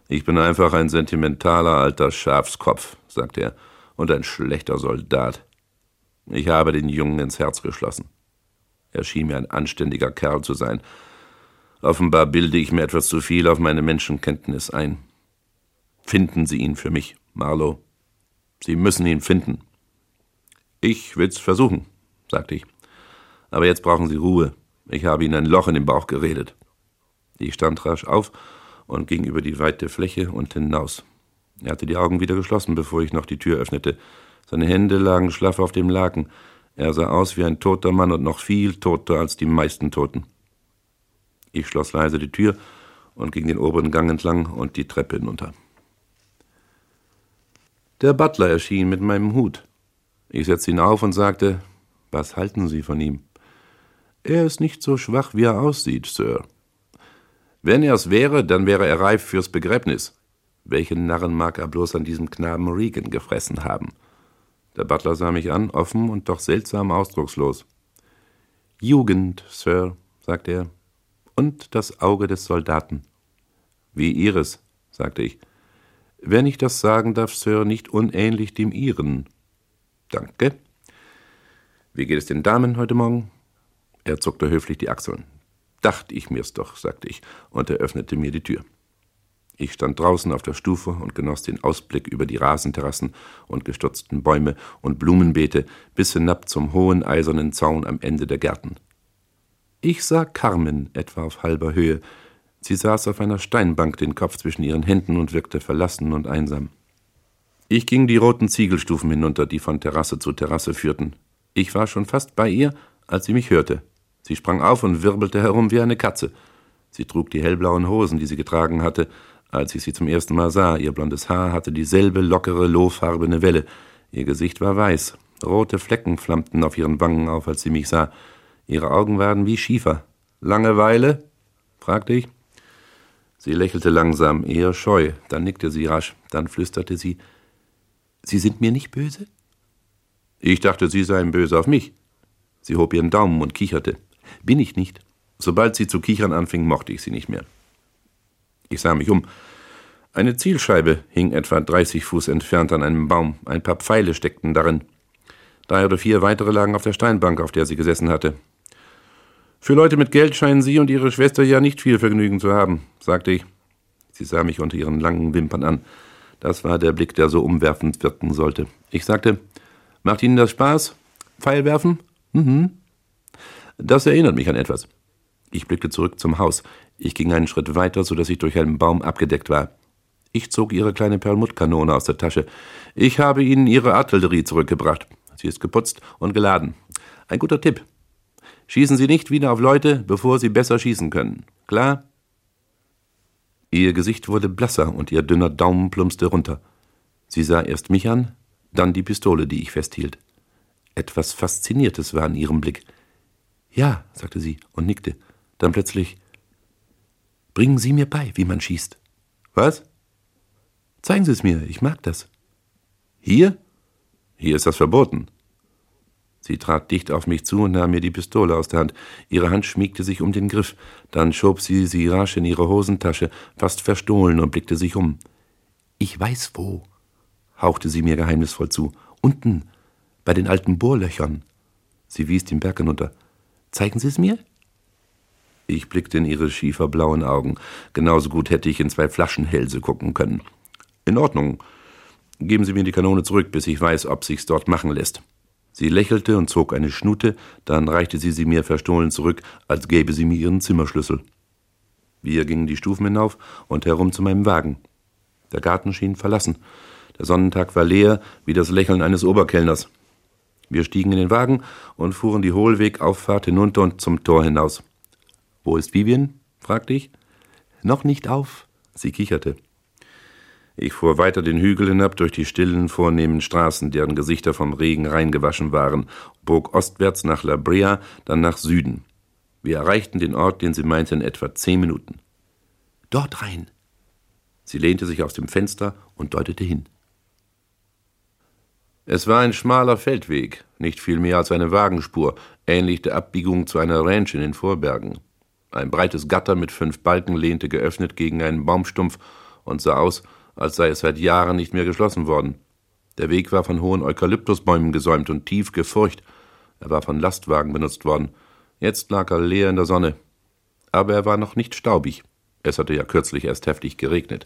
»Ich bin einfach ein sentimentaler alter Schafskopf«, sagte er, »und ein schlechter Soldat. Ich habe den Jungen ins Herz geschlossen. Er schien mir ein anständiger Kerl zu sein. Offenbar bilde ich mir etwas zu viel auf meine Menschenkenntnis ein. Finden Sie ihn für mich, Marlowe. Sie müssen ihn finden.« »Ich will's versuchen«, sagte ich. »Aber jetzt brauchen Sie Ruhe. Ich habe Ihnen ein Loch in den Bauch geredet.« Ich stand rasch auf und ging über die weite Fläche und hinaus. Er hatte die Augen wieder geschlossen, bevor ich noch die Tür öffnete. Seine Hände lagen schlaff auf dem Laken. Er sah aus wie ein toter Mann und noch viel toter als die meisten Toten. Ich schloss leise die Tür und ging den oberen Gang entlang und die Treppe hinunter. Der Butler erschien mit meinem Hut. Ich setzte ihn auf und sagte, »Was halten Sie von ihm?« »Er ist nicht so schwach, wie er aussieht, Sir.« »Wenn er es wäre, dann wäre er reif fürs Begräbnis. Welchen Narren mag er bloß an diesem Knaben Regan gefressen haben?« Der Butler sah mich an, offen und doch seltsam ausdruckslos. »Jugend, Sir«, sagte er, »und das Auge des Soldaten.« »Wie Ihres«, sagte ich. »Wenn ich das sagen darf, Sir, nicht unähnlich dem Ihren.« »Danke. Wie geht es den Damen heute Morgen?« Er zuckte höflich die Achseln. »Dachte ich mir's doch«, sagte ich, und er öffnete mir die Tür. Ich stand draußen auf der Stufe und genoss den Ausblick über die Rasenterrassen und gestutzten Bäume und Blumenbeete bis hinab zum hohen eisernen Zaun am Ende der Gärten. Ich sah Carmen etwa auf halber Höhe. Sie saß auf einer Steinbank, den Kopf zwischen ihren Händen und wirkte verlassen und einsam. Ich ging die roten Ziegelstufen hinunter, die von Terrasse zu Terrasse führten. Ich war schon fast bei ihr, als sie mich hörte. Sie sprang auf und wirbelte herum wie eine Katze. Sie trug die hellblauen Hosen, die sie getragen hatte, als ich sie zum ersten Mal sah. Ihr blondes Haar hatte dieselbe lockere, lohfarbene Welle. Ihr Gesicht war weiß. Rote Flecken flammten auf ihren Wangen auf, als sie mich sah. Ihre Augen waren wie Schiefer. »Langeweile?« fragte ich. Sie lächelte langsam, eher scheu. Dann nickte sie rasch. Dann flüsterte sie, »Sie sind mir nicht böse?« Ich dachte, Sie seien böse auf mich. Sie hob ihren Daumen und kicherte. »Bin ich nicht.« Sobald sie zu kichern anfing, mochte ich sie nicht mehr. Ich sah mich um. Eine Zielscheibe hing etwa dreißig Fuß entfernt an einem Baum. Ein paar Pfeile steckten darin. Drei oder vier weitere lagen auf der Steinbank, auf der sie gesessen hatte. »Für Leute mit Geld scheinen Sie und Ihre Schwester ja nicht viel Vergnügen zu haben«, sagte ich. Sie sah mich unter ihren langen Wimpern an. Das war der Blick, der so umwerfend wirken sollte. Ich sagte, »Macht Ihnen das Spaß? Pfeilwerfen?« »Mhm.« »Das erinnert mich an etwas.« Ich blickte zurück zum Haus. Ich ging einen Schritt weiter, so dass ich durch einen Baum abgedeckt war. Ich zog ihre kleine Perlmuttkanone aus der Tasche. »Ich habe Ihnen Ihre Artillerie zurückgebracht. Sie ist geputzt und geladen. Ein guter Tipp. Schießen Sie nicht wieder auf Leute, bevor Sie besser schießen können. Klar?« Ihr Gesicht wurde blasser und ihr dünner Daumen plumpste runter. Sie sah erst mich an, dann die Pistole, die ich festhielt. Etwas Fasziniertes war in ihrem Blick. »Ja«, sagte sie und nickte. Dann plötzlich, »Bringen Sie mir bei, wie man schießt.« »Was?« »Zeigen Sie es mir, ich mag das.« »Hier? Hier ist das verboten.« Sie trat dicht auf mich zu und nahm mir die Pistole aus der Hand. Ihre Hand schmiegte sich um den Griff. Dann schob sie sie rasch in ihre Hosentasche, fast verstohlen, und blickte sich um. »Ich weiß wo«, hauchte sie mir geheimnisvoll zu. »Unten, bei den alten Bohrlöchern.« Sie wies den Berg hinunter. »Zeigen Sie es mir?« Ich blickte in ihre schieferblauen Augen. Genauso gut hätte ich in zwei Flaschenhälse gucken können. »In Ordnung. Geben Sie mir die Kanone zurück, bis ich weiß, ob sich's dort machen lässt.« Sie lächelte und zog eine Schnute, dann reichte sie sie mir verstohlen zurück, als gäbe sie mir ihren Zimmerschlüssel. Wir gingen die Stufen hinauf und herum zu meinem Wagen. Der Garten schien verlassen. Der Sonnentag war leer, wie das Lächeln eines Oberkellners. Wir stiegen in den Wagen und fuhren die Hohlwegauffahrt hinunter und zum Tor hinaus. »Wo ist Vivian?« fragte ich. »Noch nicht auf«, sie kicherte. Ich fuhr weiter den Hügel hinab durch die stillen, vornehmen Straßen, deren Gesichter vom Regen reingewaschen waren, bog ostwärts nach La Brea, dann nach Süden. Wir erreichten den Ort, den sie meinte, in etwa zehn Minuten. »Dort rein!« Sie lehnte sich aus dem Fenster und deutete hin. Es war ein schmaler Feldweg, nicht viel mehr als eine Wagenspur, ähnlich der Abbiegung zu einer Ranch in den Vorbergen. Ein breites Gatter mit fünf Balken lehnte geöffnet gegen einen Baumstumpf, und sah aus, als sei es seit Jahren nicht mehr geschlossen worden. Der Weg war von hohen Eukalyptusbäumen gesäumt und tief gefurcht. Er war von Lastwagen benutzt worden. Jetzt lag er leer in der Sonne. Aber er war noch nicht staubig. Es hatte ja kürzlich erst heftig geregnet.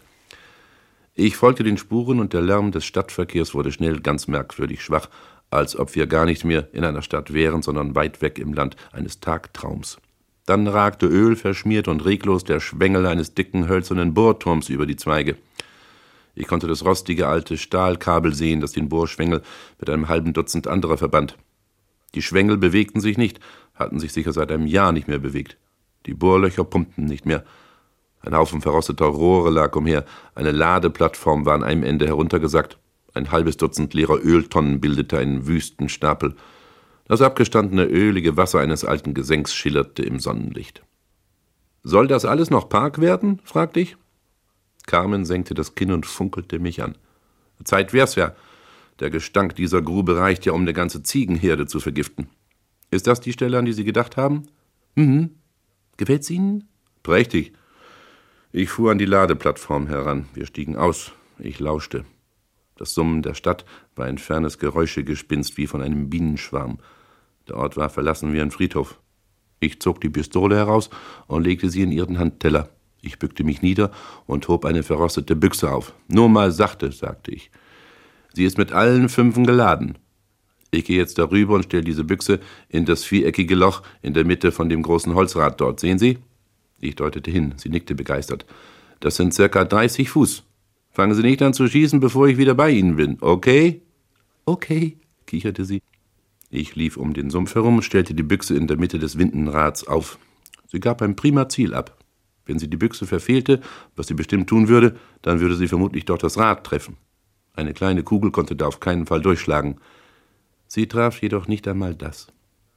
Ich folgte den Spuren und der Lärm des Stadtverkehrs wurde schnell ganz merkwürdig schwach, als ob wir gar nicht mehr in einer Stadt wären, sondern weit weg im Land eines Tagtraums. Dann ragte ölverschmiert und reglos der Schwengel eines dicken, hölzernen Bohrturms über die Zweige. Ich konnte das rostige alte Stahlkabel sehen, das den Bohrschwengel mit einem halben Dutzend anderer verband. Die Schwengel bewegten sich nicht, hatten sich sicher seit einem Jahr nicht mehr bewegt. Die Bohrlöcher pumpten nicht mehr. Ein Haufen verrosteter Rohre lag umher, eine Ladeplattform war an einem Ende heruntergesackt, ein halbes Dutzend leerer Öltonnen bildete einen wüsten Stapel. Das abgestandene, ölige Wasser eines alten Gesenks schillerte im Sonnenlicht. »Soll das alles noch Park werden?« fragte ich. Carmen senkte das Kinn und funkelte mich an. »Zeit wär's ja. Der Gestank dieser Grube reicht ja, um eine ganze Ziegenherde zu vergiften. Ist das die Stelle, an die Sie gedacht haben?« »Mhm. Gefällt's Ihnen?« »Prächtig.« Ich fuhr an die Ladeplattform heran. Wir stiegen aus. Ich lauschte. Das Summen der Stadt war ein fernes Geräuschegespinst wie von einem Bienenschwarm. Der Ort war verlassen wie ein Friedhof. Ich zog die Pistole heraus und legte sie in ihren Handteller. Ich bückte mich nieder und hob eine verrostete Büchse auf. »Nur mal sachte«, sagte ich. »Sie ist mit allen Fünfen geladen. Ich gehe jetzt darüber und stelle diese Büchse in das viereckige Loch in der Mitte von dem großen Holzrad dort. Sehen Sie?« Ich deutete hin. Sie nickte begeistert. »Das sind circa dreißig Fuß. Fangen Sie nicht an zu schießen, bevor ich wieder bei Ihnen bin, okay?« »Okay«, kicherte sie. Ich lief um den Sumpf herum, stellte die Büchse in der Mitte des Windenrads auf. Sie gab ein prima Ziel ab. Wenn sie die Büchse verfehlte, was sie bestimmt tun würde, dann würde sie vermutlich dort das Rad treffen. Eine kleine Kugel konnte da auf keinen Fall durchschlagen. Sie traf jedoch nicht einmal das.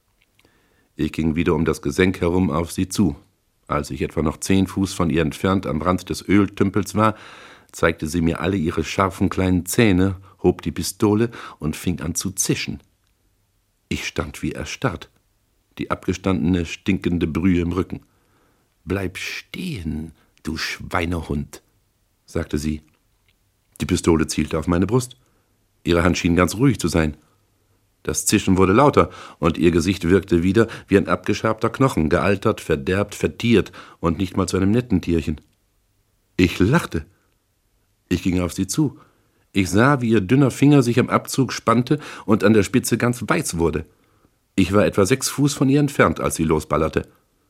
Ich ging wieder um das Gesenk herum auf sie zu. Als ich etwa noch zehn Fuß von ihr entfernt am Rand des Öltümpels war, zeigte sie mir alle ihre scharfen kleinen Zähne, hob die Pistole und fing an zu zischen. Ich stand wie erstarrt, die abgestandene, stinkende Brühe im Rücken. »Bleib stehen, du Schweinehund«, sagte sie. Die Pistole zielte auf meine Brust. Ihre Hand schien ganz ruhig zu sein. Das Zischen wurde lauter, und ihr Gesicht wirkte wieder wie ein abgeschabter Knochen, gealtert, verderbt, vertiert und nicht mal zu einem netten Tierchen. Ich lachte. Ich ging auf sie zu. Ich sah, wie ihr dünner Finger sich am Abzug spannte und an der Spitze ganz weiß wurde. Ich war etwa sechs Fuß von ihr entfernt, als sie losballerte.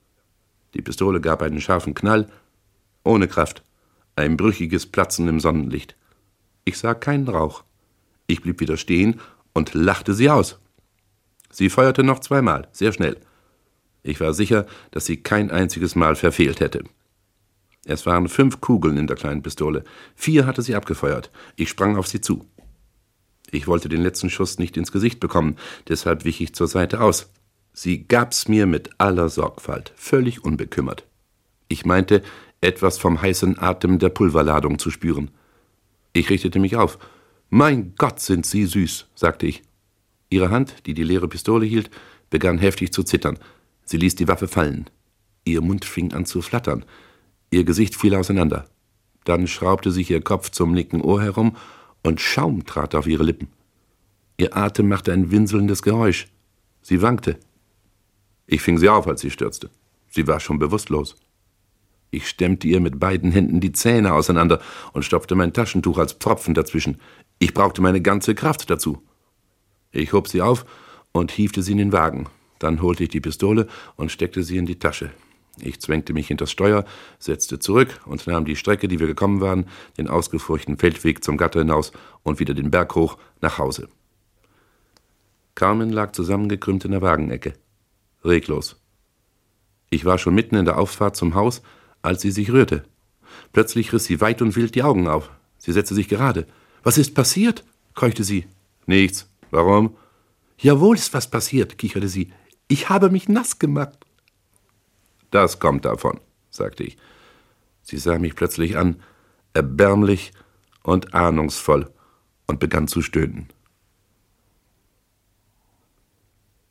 Die Pistole gab einen scharfen Knall, ohne Kraft, ein brüchiges Platzen im Sonnenlicht. Ich sah keinen Rauch. Ich blieb wieder stehen und lachte sie aus. Sie feuerte noch zweimal, sehr schnell. Ich war sicher, dass sie kein einziges Mal verfehlt hätte. Es waren fünf Kugeln in der kleinen Pistole. Vier hatte sie abgefeuert. Ich sprang auf sie zu. Ich wollte den letzten Schuss nicht ins Gesicht bekommen, deshalb wich ich zur Seite aus. Sie gab's mir mit aller Sorgfalt, völlig unbekümmert. Ich meinte, etwas vom heißen Atem der Pulverladung zu spüren. Ich richtete mich auf. »Mein Gott, sind Sie süß«, sagte ich. Ihre Hand, die die leere Pistole hielt, begann heftig zu zittern. Sie ließ die Waffe fallen. Ihr Mund fing an zu flattern. Ihr Gesicht fiel auseinander. Dann schraubte sich ihr Kopf zum linken Ohr herum und Schaum trat auf ihre Lippen. Ihr Atem machte ein winselndes Geräusch. Sie wankte. Ich fing sie auf, als sie stürzte. Sie war schon bewusstlos. Ich stemmte ihr mit beiden Händen die Zähne auseinander und stopfte mein Taschentuch als Pfropfen dazwischen. Ich brauchte meine ganze Kraft dazu. Ich hob sie auf und hiefte sie in den Wagen. Dann holte ich die Pistole und steckte sie in die Tasche. Ich zwängte mich hinters Steuer, setzte zurück und nahm die Strecke, die wir gekommen waren, den ausgefurchten Feldweg zum Gatter hinaus und wieder den Berg hoch nach Hause. Carmen lag zusammengekrümmt in der Wagenecke. Reglos. Ich war schon mitten in der Auffahrt zum Haus, als sie sich rührte. Plötzlich riss sie weit und wild die Augen auf. Sie setzte sich gerade. »Was ist passiert?« keuchte sie. »Nichts. Warum?« »Jawohl ist was passiert«, kicherte sie. »Ich habe mich nass gemacht.« »Das kommt davon«, sagte ich. Sie sah mich plötzlich an, erbärmlich und ahnungsvoll, und begann zu stöhnen.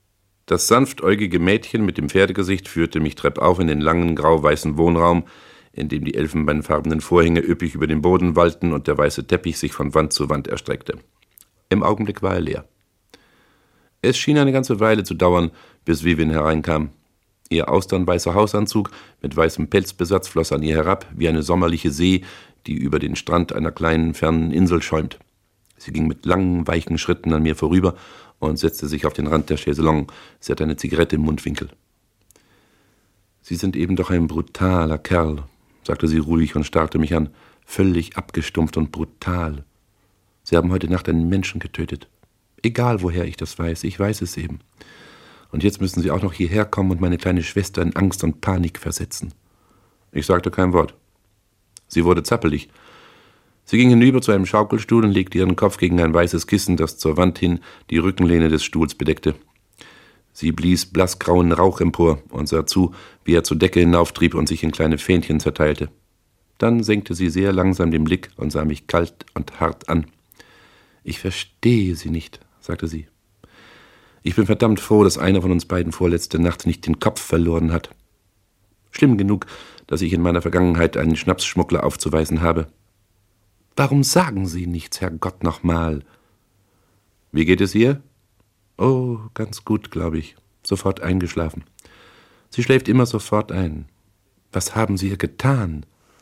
Das sanftäugige Mädchen mit dem Pferdegesicht führte mich treppauf in den langen, grau-weißen Wohnraum, in dem die elfenbeinfarbenen Vorhänge üppig über den Boden wallten und der weiße Teppich sich von Wand zu Wand erstreckte. Im Augenblick war er leer. Es schien eine ganze Weile zu dauern, bis Vivien hereinkam. Ihr austernweißer Hausanzug mit weißem Pelzbesatz floss an ihr herab, wie eine sommerliche See, die über den Strand einer kleinen, fernen Insel schäumt. Sie ging mit langen, weichen Schritten an mir vorüber und setzte sich auf den Rand der Chaiselongue. Sie hatte eine Zigarette im Mundwinkel. »Sie sind eben doch ein brutaler Kerl«, sagte sie ruhig und starrte mich an, völlig abgestumpft und brutal. »Sie haben heute Nacht einen Menschen getötet. Egal, woher ich das weiß, ich weiß es eben. Und jetzt müssen Sie auch noch hierher kommen und meine kleine Schwester in Angst und Panik versetzen.« Ich sagte kein Wort. Sie wurde zappelig. Sie ging hinüber zu einem Schaukelstuhl und legte ihren Kopf gegen ein weißes Kissen, das zur Wand hin die Rückenlehne des Stuhls bedeckte. Sie blies blassgrauen Rauch empor und sah zu, wie er zur Decke hinauftrieb und sich in kleine Fähnchen zerteilte. Dann senkte sie sehr langsam den Blick und sah mich kalt und hart an. »Ich verstehe Sie nicht«, sagte sie. »Ich bin verdammt froh, dass einer von uns beiden vorletzte Nacht nicht den Kopf verloren hat. Schlimm genug, dass ich in meiner Vergangenheit einen Schnapsschmuggler aufzuweisen habe. Warum sagen Sie nichts, Herrgott, nochmal?« »Wie geht es ihr?« »Oh, ganz gut, glaube ich. Sofort eingeschlafen. Sie schläft immer sofort ein. Was haben Sie ihr getan?«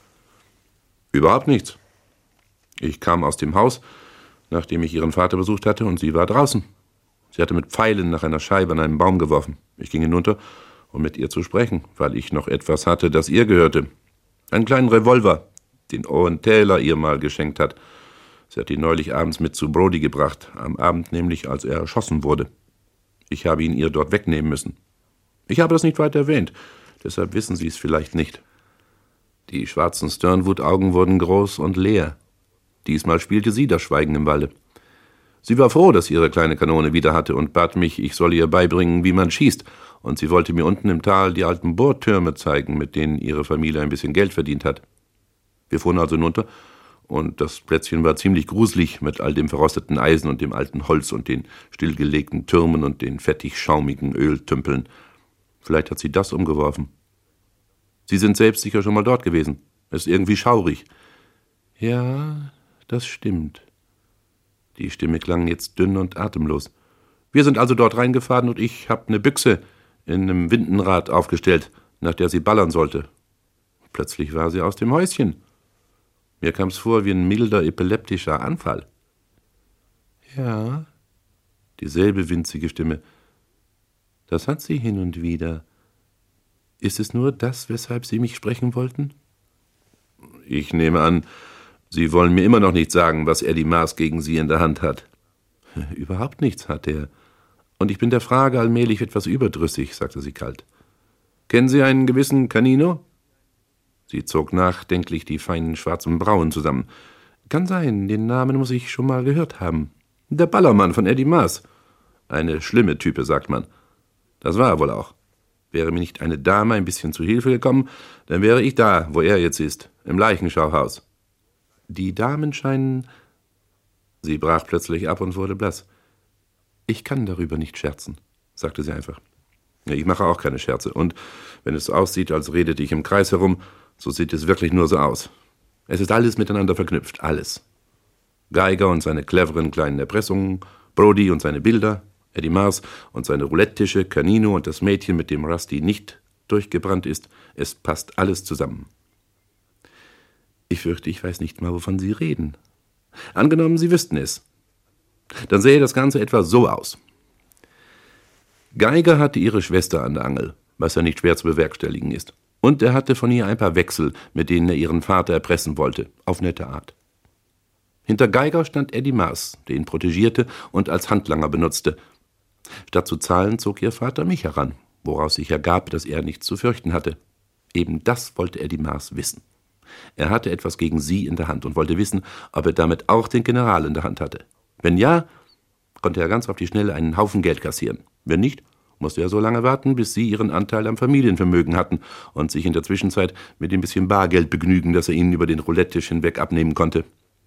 »Überhaupt nichts. Ich kam aus dem Haus, nachdem ich ihren Vater besucht hatte, und sie war draußen. Sie hatte mit Pfeilen nach einer Scheibe an einen Baum geworfen. Ich ging hinunter, um mit ihr zu sprechen, weil ich noch etwas hatte, das ihr gehörte. Einen kleinen Revolver, den Owen Taylor ihr mal geschenkt hat. Sie hat ihn neulich abends mit zu Brodie gebracht, am Abend nämlich, als er erschossen wurde. Ich habe ihn ihr dort wegnehmen müssen. Ich habe das nicht weiter erwähnt, deshalb wissen Sie es vielleicht nicht.« Die schwarzen Sternwood-Augen wurden groß und leer. Diesmal spielte sie das Schweigen im Walde. Sie war froh, dass sie ihre kleine Kanone wieder hatte und bat mich, ich solle ihr beibringen, wie man schießt, und sie wollte mir unten im Tal die alten Bohrtürme zeigen, mit denen ihre Familie ein bisschen Geld verdient hat. Wir fuhren also hinunter, und das Plätzchen war ziemlich gruselig mit all dem verrosteten Eisen und dem alten Holz und den stillgelegten Türmen und den fettig schaumigen Öltümpeln. Vielleicht hat sie das umgeworfen. Sie sind selbst sicher schon mal dort gewesen. Ist irgendwie schaurig. »Ja, das stimmt.« Die Stimme klang jetzt dünn und atemlos. »Wir sind also dort reingefahren und ich habe eine Büchse in einem Windenrad aufgestellt, nach der sie ballern sollte. Plötzlich war sie aus dem Häuschen. Mir kam's vor wie ein milder epileptischer Anfall.« »Ja«, dieselbe winzige Stimme. »Das hat sie hin und wieder. Ist es nur das, weshalb Sie mich sprechen wollten?« »Ich nehme an, Sie wollen mir immer noch nicht sagen, was Eddie Mars gegen Sie in der Hand hat.« »Überhaupt nichts hat er. Und ich bin der Frage allmählich etwas überdrüssig«, sagte sie kalt. »Kennen Sie einen gewissen Canino?« Sie zog nachdenklich die feinen schwarzen Brauen zusammen. »Kann sein, den Namen muss ich schon mal gehört haben. Der Ballermann von Eddie Mars. Eine schlimme Type, sagt man. Das war er wohl auch. Wäre mir nicht eine Dame ein bisschen zu Hilfe gekommen, dann wäre ich da, wo er jetzt ist, im Leichenschauhaus. Die Damen scheinen...« Sie brach plötzlich ab und wurde blass. »Ich kann darüber nicht scherzen«, sagte sie einfach. »Ich mache auch keine Scherze, und wenn es aussieht, als redete ich im Kreis herum, so sieht es wirklich nur so aus. Es ist alles miteinander verknüpft, alles. Geiger und seine cleveren kleinen Erpressungen, Brodie und seine Bilder, Eddie Mars und seine Roulette-Tische, Canino und das Mädchen, mit dem Rusty nicht durchgebrannt ist, es passt alles zusammen.« »Ich fürchte, ich weiß nicht mal, wovon Sie reden. Angenommen, Sie wüssten es. Dann sähe das Ganze etwa so aus. Geiger hatte ihre Schwester an der Angel, was ja nicht schwer zu bewerkstelligen ist. Und er hatte von ihr ein paar Wechsel, mit denen er ihren Vater erpressen wollte, auf nette Art. Hinter Geiger stand Eddie Mars, der ihn protegierte und als Handlanger benutzte. Statt zu zahlen, zog ihr Vater mich heran, woraus sich ergab, dass er nichts zu fürchten hatte. Eben das wollte Eddie Mars wissen. Er hatte etwas gegen sie in der Hand und wollte wissen, ob er damit auch den General in der Hand hatte. Wenn ja, konnte er ganz auf die Schnelle einen Haufen Geld kassieren. Wenn nicht, musste er so lange warten, bis sie ihren Anteil am Familienvermögen hatten und sich in der Zwischenzeit mit dem bisschen Bargeld begnügen, das er ihnen über den Roulette-Tisch hinweg abnehmen konnte.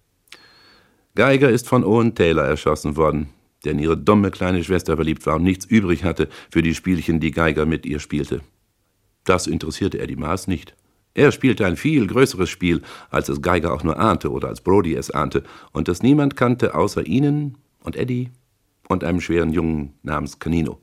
Geiger ist von Owen Taylor erschossen worden, der in ihre dumme kleine Schwester verliebt war und nichts übrig hatte für die Spielchen, die Geiger mit ihr spielte. Das interessierte Eddie Mars nicht. Er spielte ein viel größeres Spiel, als es Geiger auch nur ahnte oder als Brody es ahnte, und das niemand kannte außer ihnen und Eddie und einem schweren Jungen namens Canino.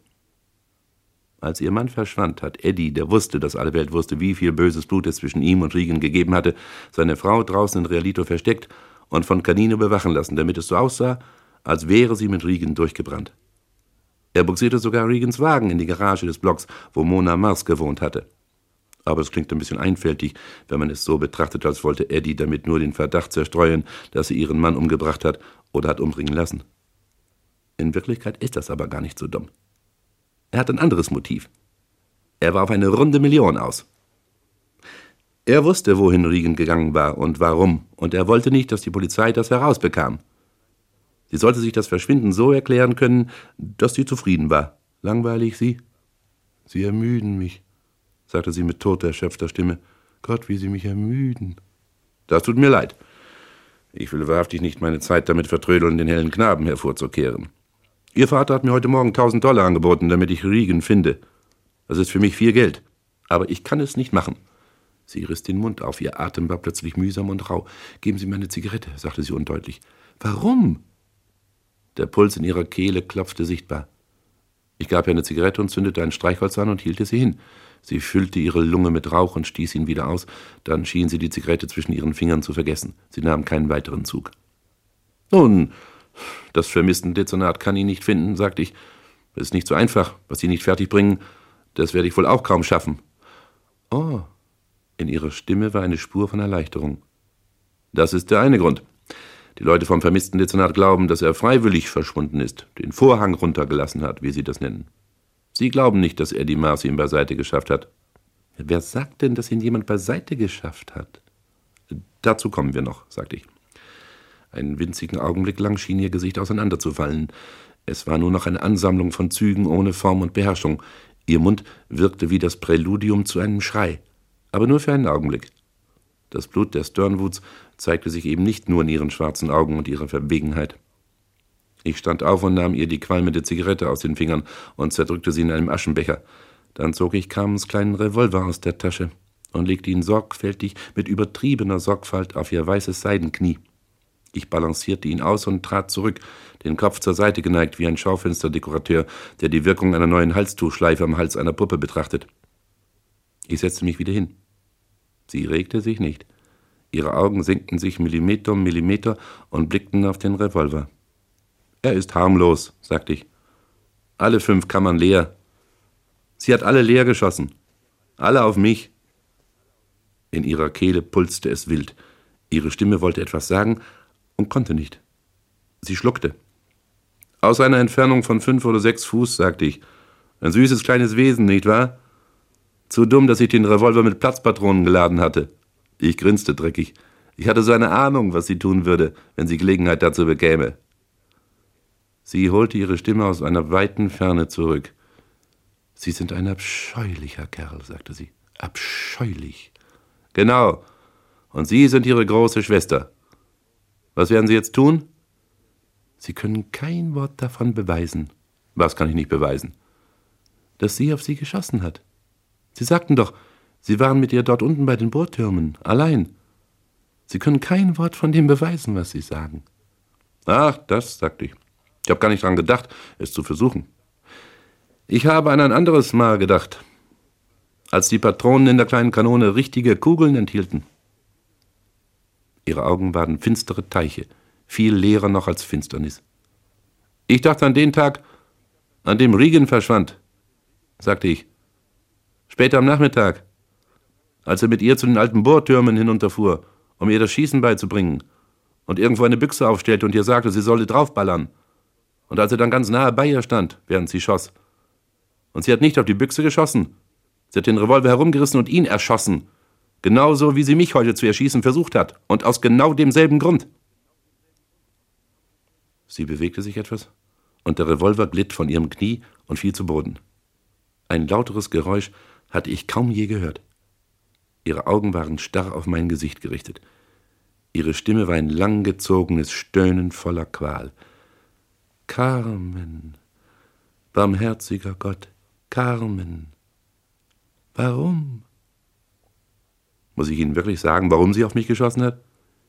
Als ihr Mann verschwand, hat Eddie, der wusste, dass alle Welt wusste, wie viel böses Blut es zwischen ihm und Regan gegeben hatte, seine Frau draußen in Realito versteckt und von Canino bewachen lassen, damit es so aussah, als wäre sie mit Regan durchgebrannt. Er buxierte sogar Regans Wagen in die Garage des Blocks, wo Mona Mars gewohnt hatte. Aber es klingt ein bisschen einfältig, wenn man es so betrachtet, als wollte Eddie damit nur den Verdacht zerstreuen, dass sie ihren Mann umgebracht hat oder hat umbringen lassen. In Wirklichkeit ist das aber gar nicht so dumm. Er hat ein anderes Motiv. Er war auf eine runde Million aus. Er wusste, wohin Regan gegangen war und warum, und er wollte nicht, dass die Polizei das herausbekam. Sie sollte sich das Verschwinden so erklären können, dass sie zufrieden war. Langweilig sie? Sie ermüden mich, sagte sie mit toter, erschöpfter Stimme. Gott, wie Sie mich ermüden. Das tut mir leid. Ich will wahrhaftig nicht meine Zeit damit vertrödeln, den hellen Knaben hervorzukehren. Ihr Vater hat mir heute Morgen tausend Dollar angeboten, damit ich Regan finde. Das ist für mich viel Geld. Aber ich kann es nicht machen. Sie riss den Mund auf. Ihr Atem war plötzlich mühsam und rau. Geben Sie mir eine Zigarette, sagte sie undeutlich. Warum? Der Puls in ihrer Kehle klopfte sichtbar. Ich gab ihr eine Zigarette und zündete ein Streichholz an und hielt sie hin. Sie füllte ihre Lunge mit Rauch und stieß ihn wieder aus. Dann schien sie die Zigarette zwischen ihren Fingern zu vergessen. Sie nahm keinen weiteren Zug. Nun, das Vermisstendezernat kann ihn nicht finden, sagte ich. Es ist nicht so einfach, was Sie nicht fertigbringen. Das werde ich wohl auch kaum schaffen. Oh, in ihrer Stimme war eine Spur von Erleichterung. Das ist der eine Grund. Die Leute vom Vermisstendezernat glauben, dass er freiwillig verschwunden ist, den Vorhang runtergelassen hat, wie sie das nennen. Sie glauben nicht, dass Eddie Mars ihn beiseite geschafft hat. Wer sagt denn, dass ihn jemand beiseite geschafft hat? Dazu kommen wir noch, sagte ich. Einen winzigen Augenblick lang schien ihr Gesicht auseinanderzufallen. Es war nur noch eine Ansammlung von Zügen ohne Form und Beherrschung. Ihr Mund wirkte wie das Präludium zu einem Schrei. Aber nur für einen Augenblick. Das Blut der Sternwoods zeigte sich eben nicht nur in ihren schwarzen Augen und ihrer Verwegenheit. Ich stand auf und nahm ihr die qualmende Zigarette aus den Fingern und zerdrückte sie in einem Aschenbecher. Dann zog ich Carmens kleinen Revolver aus der Tasche und legte ihn sorgfältig mit übertriebener Sorgfalt auf ihr weißes Seidenknie. Ich balancierte ihn aus und trat zurück, den Kopf zur Seite geneigt wie ein Schaufensterdekorateur, der die Wirkung einer neuen Halstuchschleife am Hals einer Puppe betrachtet. Ich setzte mich wieder hin. Sie regte sich nicht. Ihre Augen senkten sich Millimeter um Millimeter und blickten auf den Revolver. Er ist harmlos, sagte ich. Alle fünf Kammern leer. Sie hat alle leer geschossen. Alle auf mich. In ihrer Kehle pulste es wild. Ihre Stimme wollte etwas sagen und konnte nicht. Sie schluckte. Aus einer Entfernung von fünf oder sechs Fuß, sagte ich. Ein süßes kleines Wesen, nicht wahr? Zu dumm, dass ich den Revolver mit Platzpatronen geladen hatte. Ich grinste dreckig. Ich hatte so eine Ahnung, was sie tun würde, wenn sie Gelegenheit dazu bekäme. Sie holte ihre Stimme aus einer weiten Ferne zurück. Sie sind ein abscheulicher Kerl, sagte sie. Abscheulich. Genau. Und Sie sind Ihre große Schwester. Was werden Sie jetzt tun? Sie können kein Wort davon beweisen. Was kann ich nicht beweisen? Dass sie auf Sie geschossen hat. Sie sagten doch, Sie waren mit ihr dort unten bei den Bohrtürmen, allein. Sie können kein Wort von dem beweisen, was Sie sagen. Ach, das, sagte ich. Ich habe gar nicht dran gedacht, es zu versuchen. Ich habe an ein anderes Mal gedacht, als die Patronen in der kleinen Kanone richtige Kugeln enthielten. Ihre Augen waren finstere Teiche, viel leerer noch als Finsternis. Ich dachte an den Tag, an dem Regan verschwand, sagte ich. Später am Nachmittag, als er mit ihr zu den alten Bohrtürmen hinunterfuhr, um ihr das Schießen beizubringen, und irgendwo eine Büchse aufstellte und ihr sagte, sie solle draufballern. Und als er dann ganz nahe bei ihr stand, während sie schoss. Und sie hat nicht auf die Büchse geschossen. Sie hat den Revolver herumgerissen und ihn erschossen. Genauso, wie sie mich heute zu erschießen versucht hat. Und aus genau demselben Grund. Sie bewegte sich etwas, und der Revolver glitt von ihrem Knie und fiel zu Boden. Ein lauteres Geräusch hatte ich kaum je gehört. Ihre Augen waren starr auf mein Gesicht gerichtet. Ihre Stimme war ein langgezogenes Stöhnen voller Qual. Carmen, barmherziger Gott, Carmen, warum? Muss ich Ihnen wirklich sagen, warum sie auf mich geschossen hat?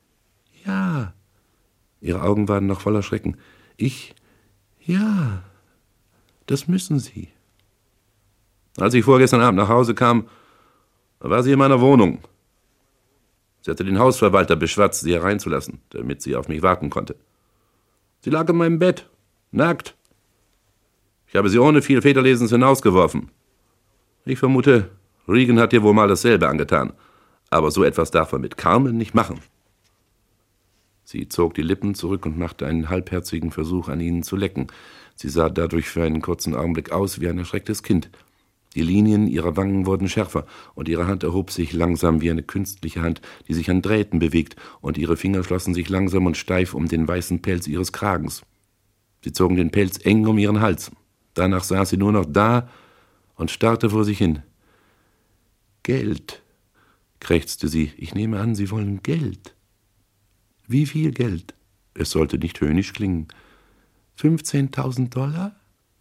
Ja. Ihre Augen waren noch voller Schrecken. Ich, ja, das müssen Sie. Als ich vorgestern Abend nach Hause kam, war sie in meiner Wohnung. Sie hatte den Hausverwalter beschwatzt, sie hereinzulassen, damit sie auf mich warten konnte. Sie lag in meinem Bett, nackt. Ich habe sie ohne viel Federlesens hinausgeworfen. Ich vermute, Regan hat ihr wohl mal dasselbe angetan. Aber so etwas darf er mit Carmen nicht machen. Sie zog die Lippen zurück und machte einen halbherzigen Versuch, an ihnen zu lecken. Sie sah dadurch für einen kurzen Augenblick aus wie ein erschrecktes Kind. Die Linien ihrer Wangen wurden schärfer, und ihre Hand erhob sich langsam wie eine künstliche Hand, die sich an Drähten bewegt, und ihre Finger schlossen sich langsam und steif um den weißen Pelz ihres Kragens. Sie zogen den Pelz eng um ihren Hals. Danach saß sie nur noch da und starrte vor sich hin. »Geld«, krächzte sie. »Ich nehme an, Sie wollen Geld.« »Wie viel Geld?« Es sollte nicht höhnisch klingen. »fünfzehntausend Dollar?«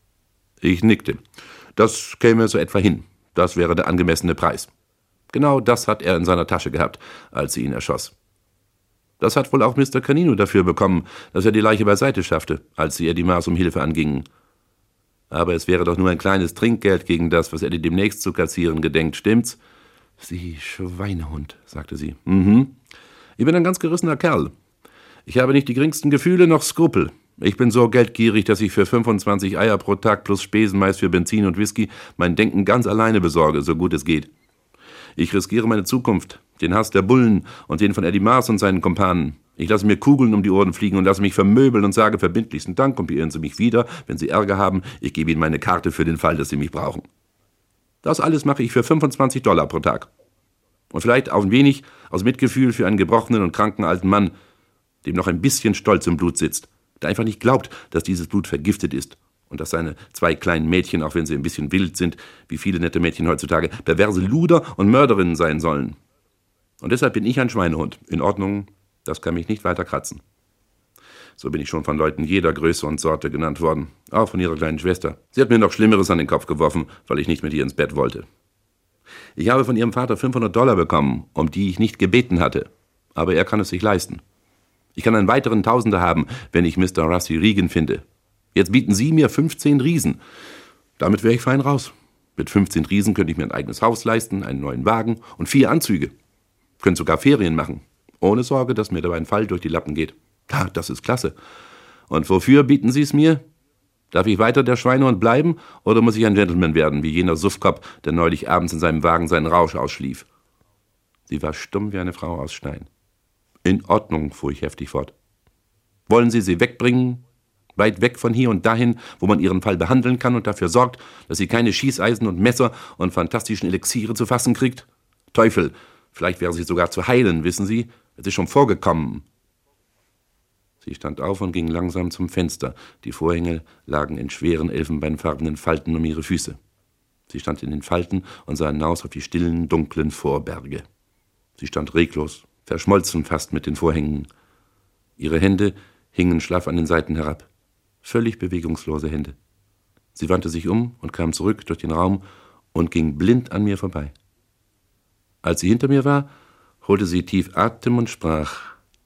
Ich nickte. Das käme so etwa hin. Das wäre der angemessene Preis. Genau das hat er in seiner Tasche gehabt, als sie ihn erschoss. Das hat wohl auch Mister Canino dafür bekommen, dass er die Leiche beiseite schaffte, als sie Eddie Mars um Hilfe angingen. Aber es wäre doch nur ein kleines Trinkgeld gegen das, was Eddie demnächst zu kassieren gedenkt, stimmt's? »Sie Schweinehund«, sagte sie. »Mhm. Ich bin ein ganz gerissener Kerl. Ich habe nicht die geringsten Gefühle noch Skrupel. Ich bin so geldgierig, dass ich für fünfundzwanzig Eier pro Tag plus Spesen meist für Benzin und Whisky mein Denken ganz alleine besorge, so gut es geht. Ich riskiere meine Zukunft, den Hass der Bullen und den von Eddie Mars und seinen Kumpanen. Ich lasse mir Kugeln um die Ohren fliegen und lasse mich vermöbeln und sage verbindlichsten Dank und beirren Sie mich wieder, wenn Sie Ärger haben. Ich gebe Ihnen meine Karte für den Fall, dass Sie mich brauchen. Das alles mache ich für fünfundzwanzig Dollar pro Tag. Und vielleicht auch ein wenig aus Mitgefühl für einen gebrochenen und kranken alten Mann, dem noch ein bisschen Stolz im Blut sitzt, der einfach nicht glaubt, dass dieses Blut vergiftet ist und dass seine zwei kleinen Mädchen, auch wenn sie ein bisschen wild sind, wie viele nette Mädchen heutzutage, perverse Luder und Mörderinnen sein sollen. Und deshalb bin ich ein Schweinehund. In Ordnung, das kann mich nicht weiter kratzen. So bin ich schon von Leuten jeder Größe und Sorte genannt worden, auch von ihrer kleinen Schwester. Sie hat mir noch Schlimmeres an den Kopf geworfen, weil ich nicht mit ihr ins Bett wollte. Ich habe von ihrem Vater fünfhundert Dollar bekommen, um die ich nicht gebeten hatte, aber er kann es sich leisten. Ich kann einen weiteren Tausender haben, wenn ich Mister Rusty Regan finde. Jetzt bieten Sie mir fünfzehn Riesen. Damit wäre ich fein raus. Mit fünfzehn Riesen könnte ich mir ein eigenes Haus leisten, einen neuen Wagen und vier Anzüge. Könnte sogar Ferien machen, ohne Sorge, dass mir dabei ein Fall durch die Lappen geht. Ja, das ist klasse. Und wofür bieten Sie es mir? Darf ich weiter der Schweinehund bleiben, oder muss ich ein Gentleman werden, wie jener Suffkopf, der neulich abends in seinem Wagen seinen Rausch ausschlief? Sie war stumm wie eine Frau aus Stein. »In Ordnung«, fuhr ich heftig fort. »Wollen Sie sie wegbringen? Weit weg von hier und dahin, wo man ihren Fall behandeln kann und dafür sorgt, dass sie keine Schießeisen und Messer und fantastischen Elixiere zu fassen kriegt? Teufel, vielleicht wäre sie sogar zu heilen, wissen Sie? Es ist schon vorgekommen.« Sie stand auf und ging langsam zum Fenster. Die Vorhänge lagen in schweren, elfenbeinfarbenen Falten um ihre Füße. Sie stand in den Falten und sah hinaus auf die stillen, dunklen Vorberge. Sie stand reglos, verschmolzen fast mit den Vorhängen. Ihre Hände hingen schlaff an den Seiten herab. Völlig bewegungslose Hände. Sie wandte sich um und kam zurück durch den Raum und ging blind an mir vorbei. Als sie hinter mir war, holte sie tief Atem und sprach: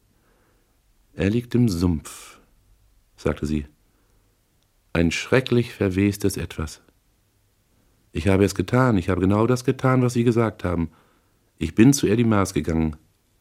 »Er liegt im Sumpf«, sagte sie. »Ein schrecklich verwestes Etwas. Ich habe es getan, ich habe genau das getan, was Sie gesagt haben. Ich bin zu Eddie Mars gegangen.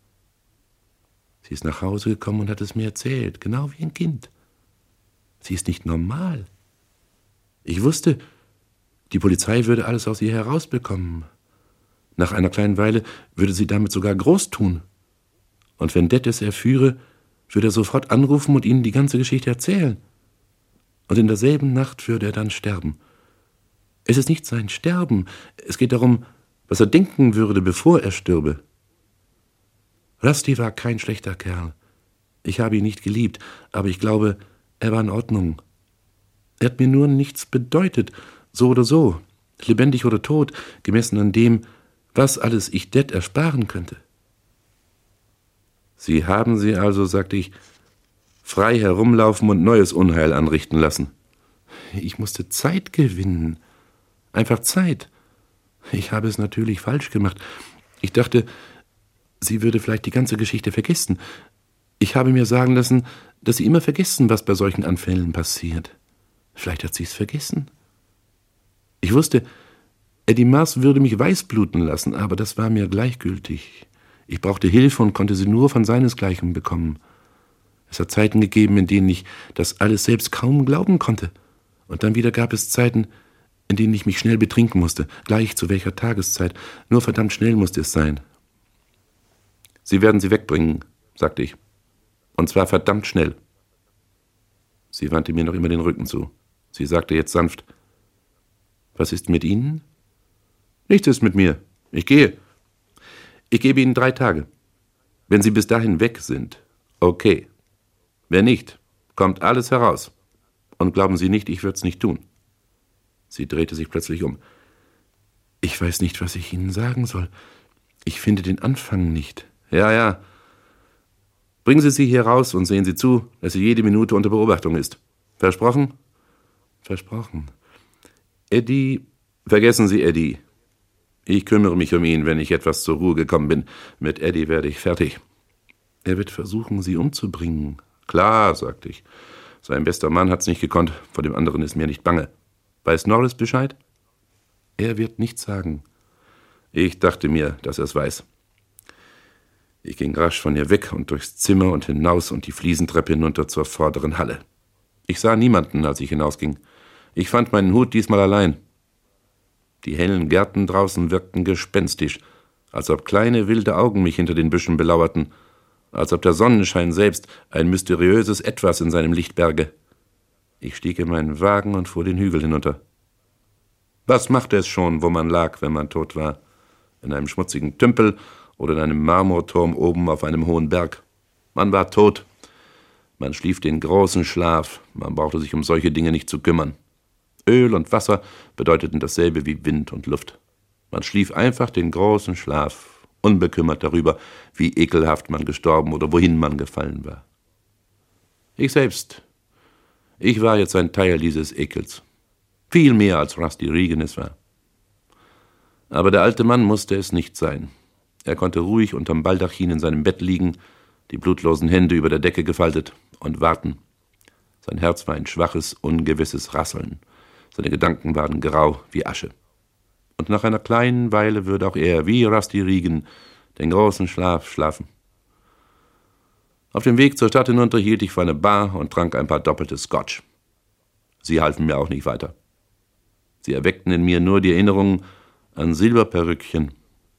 Sie ist nach Hause gekommen und hat es mir erzählt, genau wie ein Kind. Sie ist nicht normal. Ich wusste, die Polizei würde alles aus ihr herausbekommen. Nach einer kleinen Weile würde sie damit sogar groß tun. Und wenn Det es erführe, würde er sofort anrufen und ihnen die ganze Geschichte erzählen. Und in derselben Nacht würde er dann sterben. Es ist nicht sein Sterben, es geht darum, was er denken würde, bevor er stürbe. Rusty war kein schlechter Kerl. Ich habe ihn nicht geliebt, aber ich glaube, er war in Ordnung. Er hat mir nur nichts bedeutet, so oder so, lebendig oder tot, gemessen an dem, was alles ich Det ersparen könnte. Sie haben sie also, sagte ich, frei herumlaufen und neues Unheil anrichten lassen. Ich musste Zeit gewinnen. Einfach Zeit. Ich habe es natürlich falsch gemacht. Ich dachte, Sie würde vielleicht die ganze Geschichte vergessen. Ich habe mir sagen lassen, dass Sie immer vergessen, was bei solchen Anfällen passiert. Vielleicht hat sie es vergessen. Ich wusste, Eddie Mars würde mich weißbluten lassen, aber das war mir gleichgültig. Ich brauchte Hilfe und konnte sie nur von seinesgleichen bekommen. Es hat Zeiten gegeben, in denen ich das alles selbst kaum glauben konnte. Und dann wieder gab es Zeiten, in denen ich mich schnell betrinken musste, gleich zu welcher Tageszeit. Nur verdammt schnell musste es sein. Sie werden sie wegbringen, sagte ich. Und zwar verdammt schnell. Sie wandte mir noch immer den Rücken zu. Sie sagte jetzt sanft: Was ist mit Ihnen? Nichts ist mit mir. Ich gehe. Ich gebe Ihnen drei Tage. Wenn Sie bis dahin weg sind, okay. Wenn nicht, kommt alles heraus. Und glauben Sie nicht, ich würde es nicht tun. Sie drehte sich plötzlich um. Ich weiß nicht, was ich Ihnen sagen soll. Ich finde den Anfang nicht. Ja, ja. Bringen Sie sie hier raus und sehen Sie zu, dass sie jede Minute unter Beobachtung ist. Versprochen? Versprochen. Eddie, vergessen Sie Eddie. Ich kümmere mich um ihn, wenn ich etwas zur Ruhe gekommen bin. Mit Eddie werde ich fertig. Er wird versuchen, Sie umzubringen. Klar, sagte ich. Sein bester Mann hat's nicht gekonnt, vor dem anderen ist mir nicht bange. Weiß Norris Bescheid? Er wird nichts sagen. Ich dachte mir, dass er es weiß. Ich ging rasch von ihr weg und durchs Zimmer und hinaus und die Fliesentreppe hinunter zur vorderen Halle. Ich sah niemanden, als ich hinausging. Ich fand meinen Hut diesmal allein. Die hellen Gärten draußen wirkten gespenstisch, als ob kleine wilde Augen mich hinter den Büschen belauerten, als ob der Sonnenschein selbst ein mysteriöses Etwas in seinem Licht berge. Ich stieg in meinen Wagen und fuhr den Hügel hinunter. Was machte es schon, wo man lag, wenn man tot war? In einem schmutzigen Tümpel oder in einem Marmorturm oben auf einem hohen Berg. Man war tot. Man schlief den großen Schlaf. Man brauchte sich um solche Dinge nicht zu kümmern. Öl und Wasser bedeuteten dasselbe wie Wind und Luft. Man schlief einfach den großen Schlaf, unbekümmert darüber, wie ekelhaft man gestorben oder wohin man gefallen war. Ich selbst, ich war jetzt ein Teil dieses Ekels. Viel mehr als Rusty Regan es war. Aber der alte Mann musste es nicht sein. Er konnte ruhig unterm Baldachin in seinem Bett liegen, die blutlosen Hände über der Decke gefaltet und warten. Sein Herz war ein schwaches, ungewisses Rasseln. Seine Gedanken waren grau wie Asche. Und nach einer kleinen Weile würde auch er, wie Rusty Regan, den großen Schlaf schlafen. Auf dem Weg zur Stadt hinunter hielt ich vor eine Bar und trank ein paar doppelte Scotch. Sie halfen mir auch nicht weiter. Sie erweckten in mir nur die Erinnerung an Silberperückchen.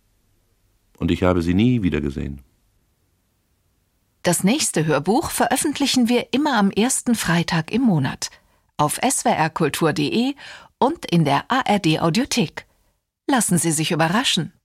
Und ich habe sie nie wiedergesehen. Das nächste Hörbuch veröffentlichen wir immer am ersten Freitag im Monat. Auf s w r kultur punkt d e und in der A R D Audiothek. Lassen Sie sich überraschen.